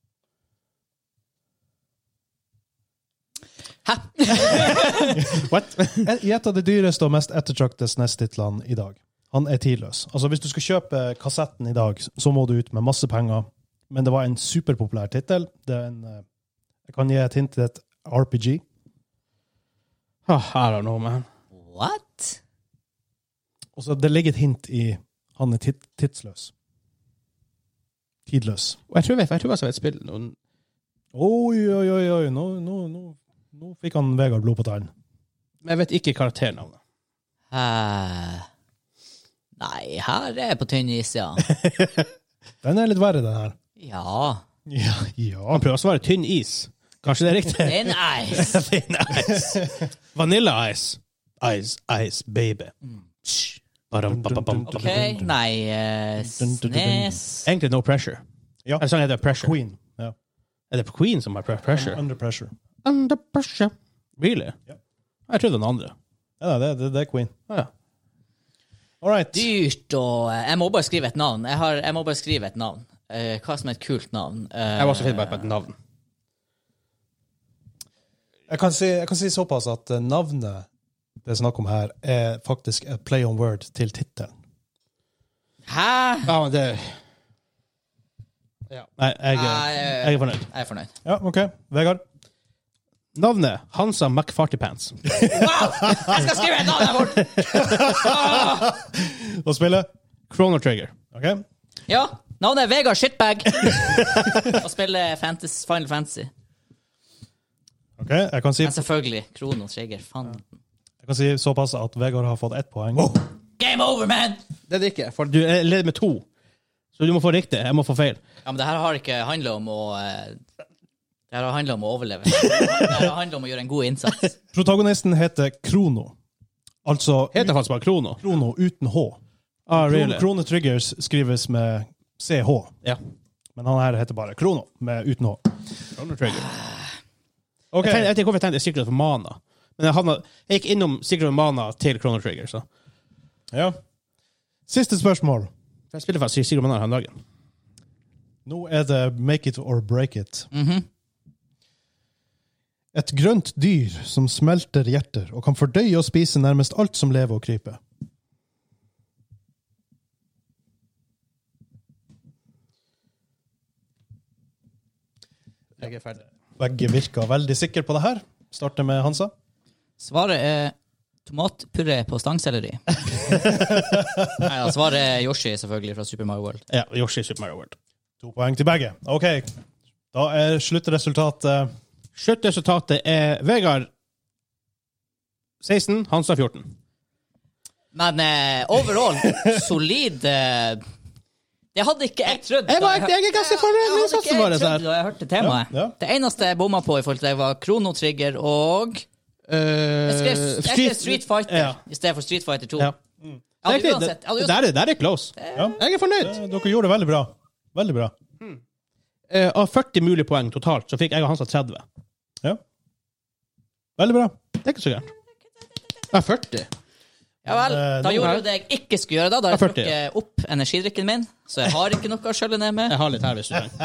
Hæ? What? I et av de dyreste og mest ettertraktede S N E S-titlene i dag. Han er tidløs. Altså, hvis du skal kjøpe kassetten i dag, så må du ut med masse penger. Men det var en superpopulær tittel. Det er en, eh, jeg kan gi et hint til et R P G. Oh, I don't know, man. What? Og så det ligger et hint i han er tid, tidsløs. Tidløs. Og jeg tror jeg, jeg tror jeg så vet spill noen... Oi, oi, oi, oi. Nå, nå, nå, nå fikk han Vegard blod på tann. Men jeg vet ikke karakternavnet. Uh, nei, her er jeg på tynn is, ja. Den er litt verre, den her. Ja. Ja, ja. Han prøver å svare tynn is. Kanskje det er riktig? Thin ice. Thin ice. Vanilla ice. Ice, ice, baby. Shh. Badum, ba, ba, bam. Ok, nei, uh, Snes. Egentlig no pressure. Ja. Eller sånn er det pressure. Queen. Ja. Er det på Queen som har pre- pressure? Under pressure. Under pressure. Really? Ja. Jeg trodde den andre. Ja, det, det, det er Queen. Ah, ja. All right. Dyrt og eh, Jeg må bare skrive et navn. Jeg, har, jeg må bare skrive et navn. Eh, hva som er et kult navn. Eh, Jeg var også fint bare på et navn. Jeg kan, si, jeg kan si såpass at eh, navnet det er snakk om her, er faktisk et play on word til tittelen. Hæ? Ja, men det... Ja. Nei, jeg, Nei, jeg er fornøyd. Jeg er fornøyd. Ja, ok. Vegard? Navnet Hansa McFartypants. Wow! Jeg skal skrive et navn her bort! Og spille? Chrono Trigger. Ok. Ja, navnet er Vegard Shitbag. Og spiller fantasy, Final Fantasy. Ok, jeg kan si, Men selvfølgelig, Chrono Trigger. Faen. jeg kan si såpass at Vegard har fått ett poeng. Game over, man! Det er det ikke, for du er leder med to. Så du må få riktig, jeg må få feil. Ja, men det her har ikke handlet om å eh, Det her har handlet om å overleve. Det her har handlet om å gjøre en god innsats. Protagonisten heter Krono. Altså Heter faktisk bare Krono. Krono uten H. Ah, really? Chrono Triggers skrives med C H. Ja. Men han her heter bare Krono, med uten H. Chrono Trigger. Ok, Jeg, tenkte, jeg vet ikke hvorfor jeg tenkte Secret of Mana. Men jeg, havnet, jeg gikk innom Secret of Mana til Chrono Trigger, så. ja. Siste spørsmål. Jeg spiller faktisk Secret of Mana her dagen. Nå er det make it or break it. Mhm. Et grønt dyr som smelter hjerter og kan fordøye og spise nærmest alt som lever og kryper. Jeg er ferdig. Begge virker veldig sikre på det her. Starter med Hansa. Svaret er tomatpuré på stangselleri. Nei, da, svaret er Yoshi, selvfølgelig, fra Super Mario World. Ja, Yoshi Super Mario World. To poeng til begge. Ok, da er sluttresultatet Sluttresultatet er Vegard seksten, Hansa fjorten. Men eh, overall, solid eh, Det hadde ikke jeg trodd. Jeg var- da jeg er ganske fornøyd med Jeg hadde ikke innsatsen vår, jeg trodd her. da jeg hørte temaet. Ja, ja. Det eneste jeg bomma på i forhold til det, var Chrono Trigger og Uh, Jeg skrev, jeg skrev Street Fighter Ja. i stedet for Street Fighter to. Ja. Jeg Det, hadde er ikke- uansett, jeg hadde det, uansett der er, der er close. Ja. Jeg er fornøyd. Eh, Dere gjorde det veldig bra. Veldig bra. Eh, av førti mulige poeng totalt, så fikk jeg og Hansa tretti. Ja. Veldig bra. Det er ikke så gærent. Ja, førti. Ja vel, Eh, da nå gjorde er- du det jeg ikke skulle gjøre da. Da har jeg Ja, førti, trukket opp energidrikken min, så jeg har ikke noe å skjølle ned med. Jeg har litt her, hvis du trenger.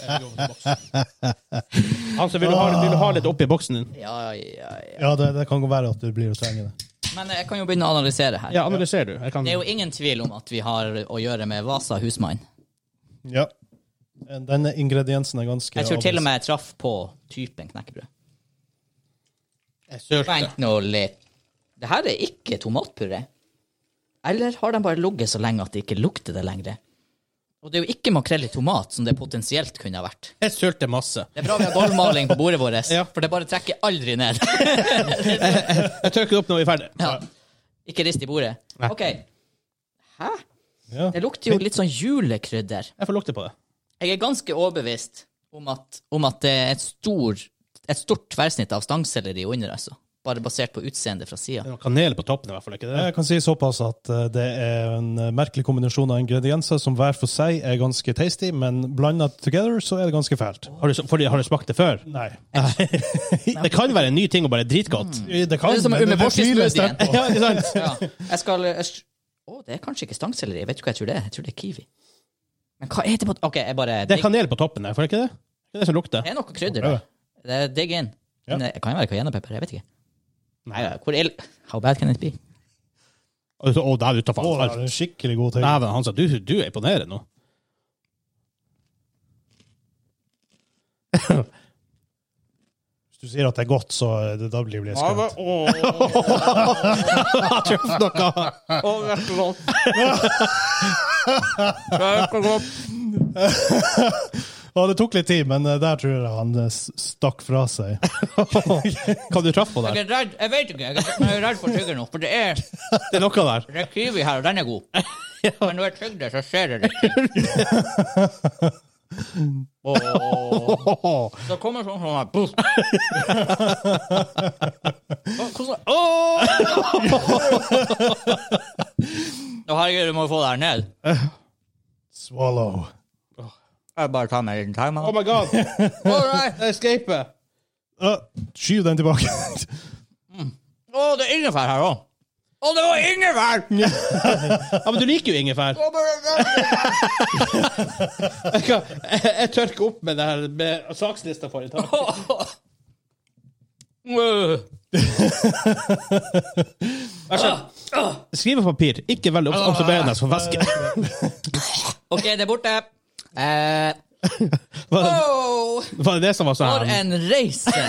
Hansa, vil du ha, vil du ha litt oppi boksen din? Ja, ja, ja. Ja, det, det kan gå være at du blir å trenge det. Men jeg kan jo begynne å analysere her. Ja, analyser du. Jeg kan... Det er jo ingen tvil om at vi har å gjøre med Vasa husmann. Ja. Denne ingrediensen er ganske Jeg tror til og med jeg traff på typen knekkebrød. Jeg sølte. Vent nå litt. Det her er ikke tomatpuré. Eller har de bare ligget så lenge at det ikke lukter det lenger? Og det er jo ikke makrell i tomat, som det potensielt kunne ha vært. Jeg sølte masse. Det er bra vi har gulvmaling på bordet vårt, Ja. for det bare trekker aldri ned. Jeg tørker opp når vi er ferdig. Ja. Ikke rist i bordet. Nei. Ok. Hæ? Ja. Det lukter jo litt sånn julekrydder. Jeg får lukte på det. Jeg er ganske overbevist om at, om at det er et, stor, et stort tverrsnitt av stangselleri under, altså. Bare basert på utseendet fra siden. Det er noe kanel på toppen i hvert fall, ikke det? Jeg kan si såpass at eh, det er en eh, merkelig kombinasjon av ingredienser som hver for seg er ganske tasty, men blandet together så er det ganske fælt. Har du, fordi, har du smakt det før? Nei. Det kan være en ny ting og bare dritgodt. Det kan, Det er som men det umeboshi-smoothien. tviler jeg sterkt på. Ja, ikke sant? Ja. Jeg skal... Jeg, å, det er kanskje ikke stangselleri. Vet du hva jeg tror det er? Jeg tror det er kiwi. Men hva er det på... Ok, jeg bare... Det er kanel på toppen der, får jeg ikke det? Det er det som lukter. Det er noe krydder der. Det er digg inn. Ja. Men det kan jo være cayennepepper, jeg vet ikke. Nei, hvor ill... How bad can it be? Å, oh, det er utenfor Å, det alt. er en skikkelig god ting. Dæven, han sa, du, du er imponerende nå. Hvis du sier at det er godt, så er det, da blir jeg skremt. Jeg tror noe. Å, det er så godt. Det er så godt. Ja, det tok litt tid, men eh, der tror jeg han eh, s- stakk fra seg. Kan du traffe på Jeg der? er redd, jeg vet ikke, jeg er, jeg er redd for tygger nå, for det er, Det er noe der. det er kiwi her, og den er god. Men når jeg tygger det, så ser jeg det ikke. Åh. Så kommer sånn sånn her. Puff. Hva- Hvordan? Åh! Å, herregud, du må få det her ned. Swallow. Jeg bare tar meg en liten time. Oh my god. All right. Escape. Uh, skyv den tilbake. Å, det er ingefær her også. Å, det var ingefær! Ja, men du liker jo ingefær. Å, bare- Jeg, kan- jeg, jeg tørker opp med det her med sakslista for i dag. Vær så god. Skrivepapir. Ikke veldig obs- absorberende for væske. Ok, det er borte. Eh, Var det, oh, var det det som var for sånn? en reise!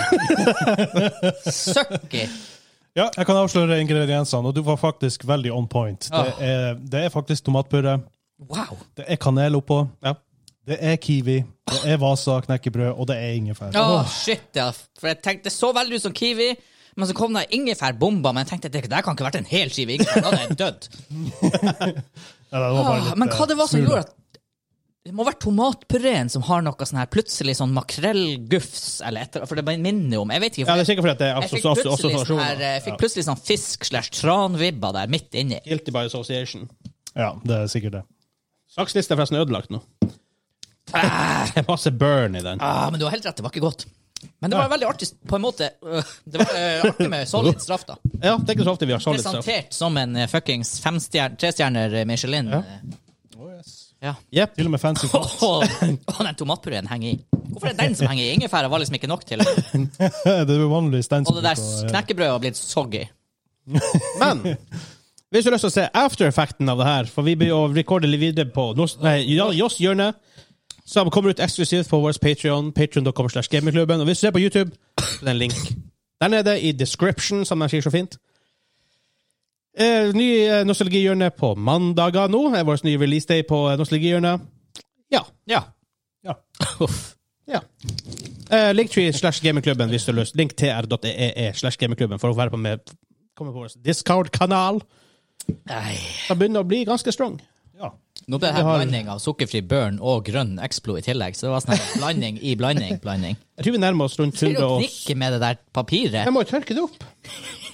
Søkki. Ja, jeg kan avsløre ingrediensene, og du var faktisk veldig on point. Det er, det er faktisk tomatpuré, Wow. det er kanel oppå, Ja. det er kiwi, det er Vasa knekkebrød, og det er ingefær. Åh, shit, ja. For jeg tenkte, det så veldig ut som kiwi, men så kom det ingefærbomba, men jeg tenkte, det der kan ikke ha vært en hel skive ingefær, da hadde jeg dødd. Ja, det var bare Åh, litt, men hva det var som eh, gjorde at det må ha vært tomatpureen som har noe sånn her plutselig sånn makrellgufs, eller etter, for det bare minner om, jeg vet ikke. Ja, det er sikkert fordi at det er Jeg fikk assos- plutselig, sånn her, assosiasjoner. jeg fikk plutselig sånn fisk slash tranvibba der midt inni. Guilty by association. Ja, det er sikkert det. Sakslista er forresten ødelagt nå. Det er masse burn i den. Ah, men du har helt rett, det var ikke godt. Men det var veldig artig, på en måte, øh, det var øh, artig med solid straff da. Ja, det er ikke så ofte vi har solid straff. Presentert som en øh, fuckings femstjern, trestjerner Michelin. Ja. Ja. Yep. Til og med fancy Åh, fat. åh, den tomatpureen henger i. Hvorfor er den som henger i? Ingefæra var liksom ikke nok til. Og Det er vanlig det stencil. der knekkebrødet har blitt soggy. Men hvis du har lyst til å se after-effekten av det her, for vi blir å recorde litt videre på Nos- nei, Ja- Joss hjørne, som kommer ut eksklusivt på vår Patreon, patreon dot com slash gamingklubben. Og hvis du ser på YouTube, så er det en link der nede i description, som de sier så fint. Eh, ny eh, nostalgihjørne på mandager nå. Det er vår nye release day på eh, nostalgihjørne. Ja. Ja. Ja. Uff. ja. Eh, Linktree slash gamingklubben hvis du har lyst. Link tr dot ee slash gamingklubben for å være på med komme på vår Discord-kanal. Nei. Det begynner å bli ganske strong. Ja. Nå ble det her blanding av sukkerfri burn og grønn Explo i tillegg, så det var sånn her blanding i blanding, blanding. Jeg tror vi nærmer oss rundt Skal du hundre og... knikke med det der papiret? Jeg må jo tørke det opp.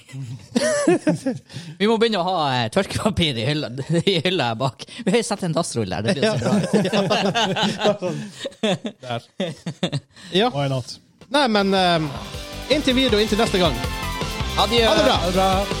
Vi må begynne å ha eh, tørkepapir i hylla, i hylla her bak. Vi har sett en dassrull der, det blir så bra. Der. Ja. Why not? Nei, men um, inntil videre og inntil neste gang. Adjø. Ha det bra. Ha det bra.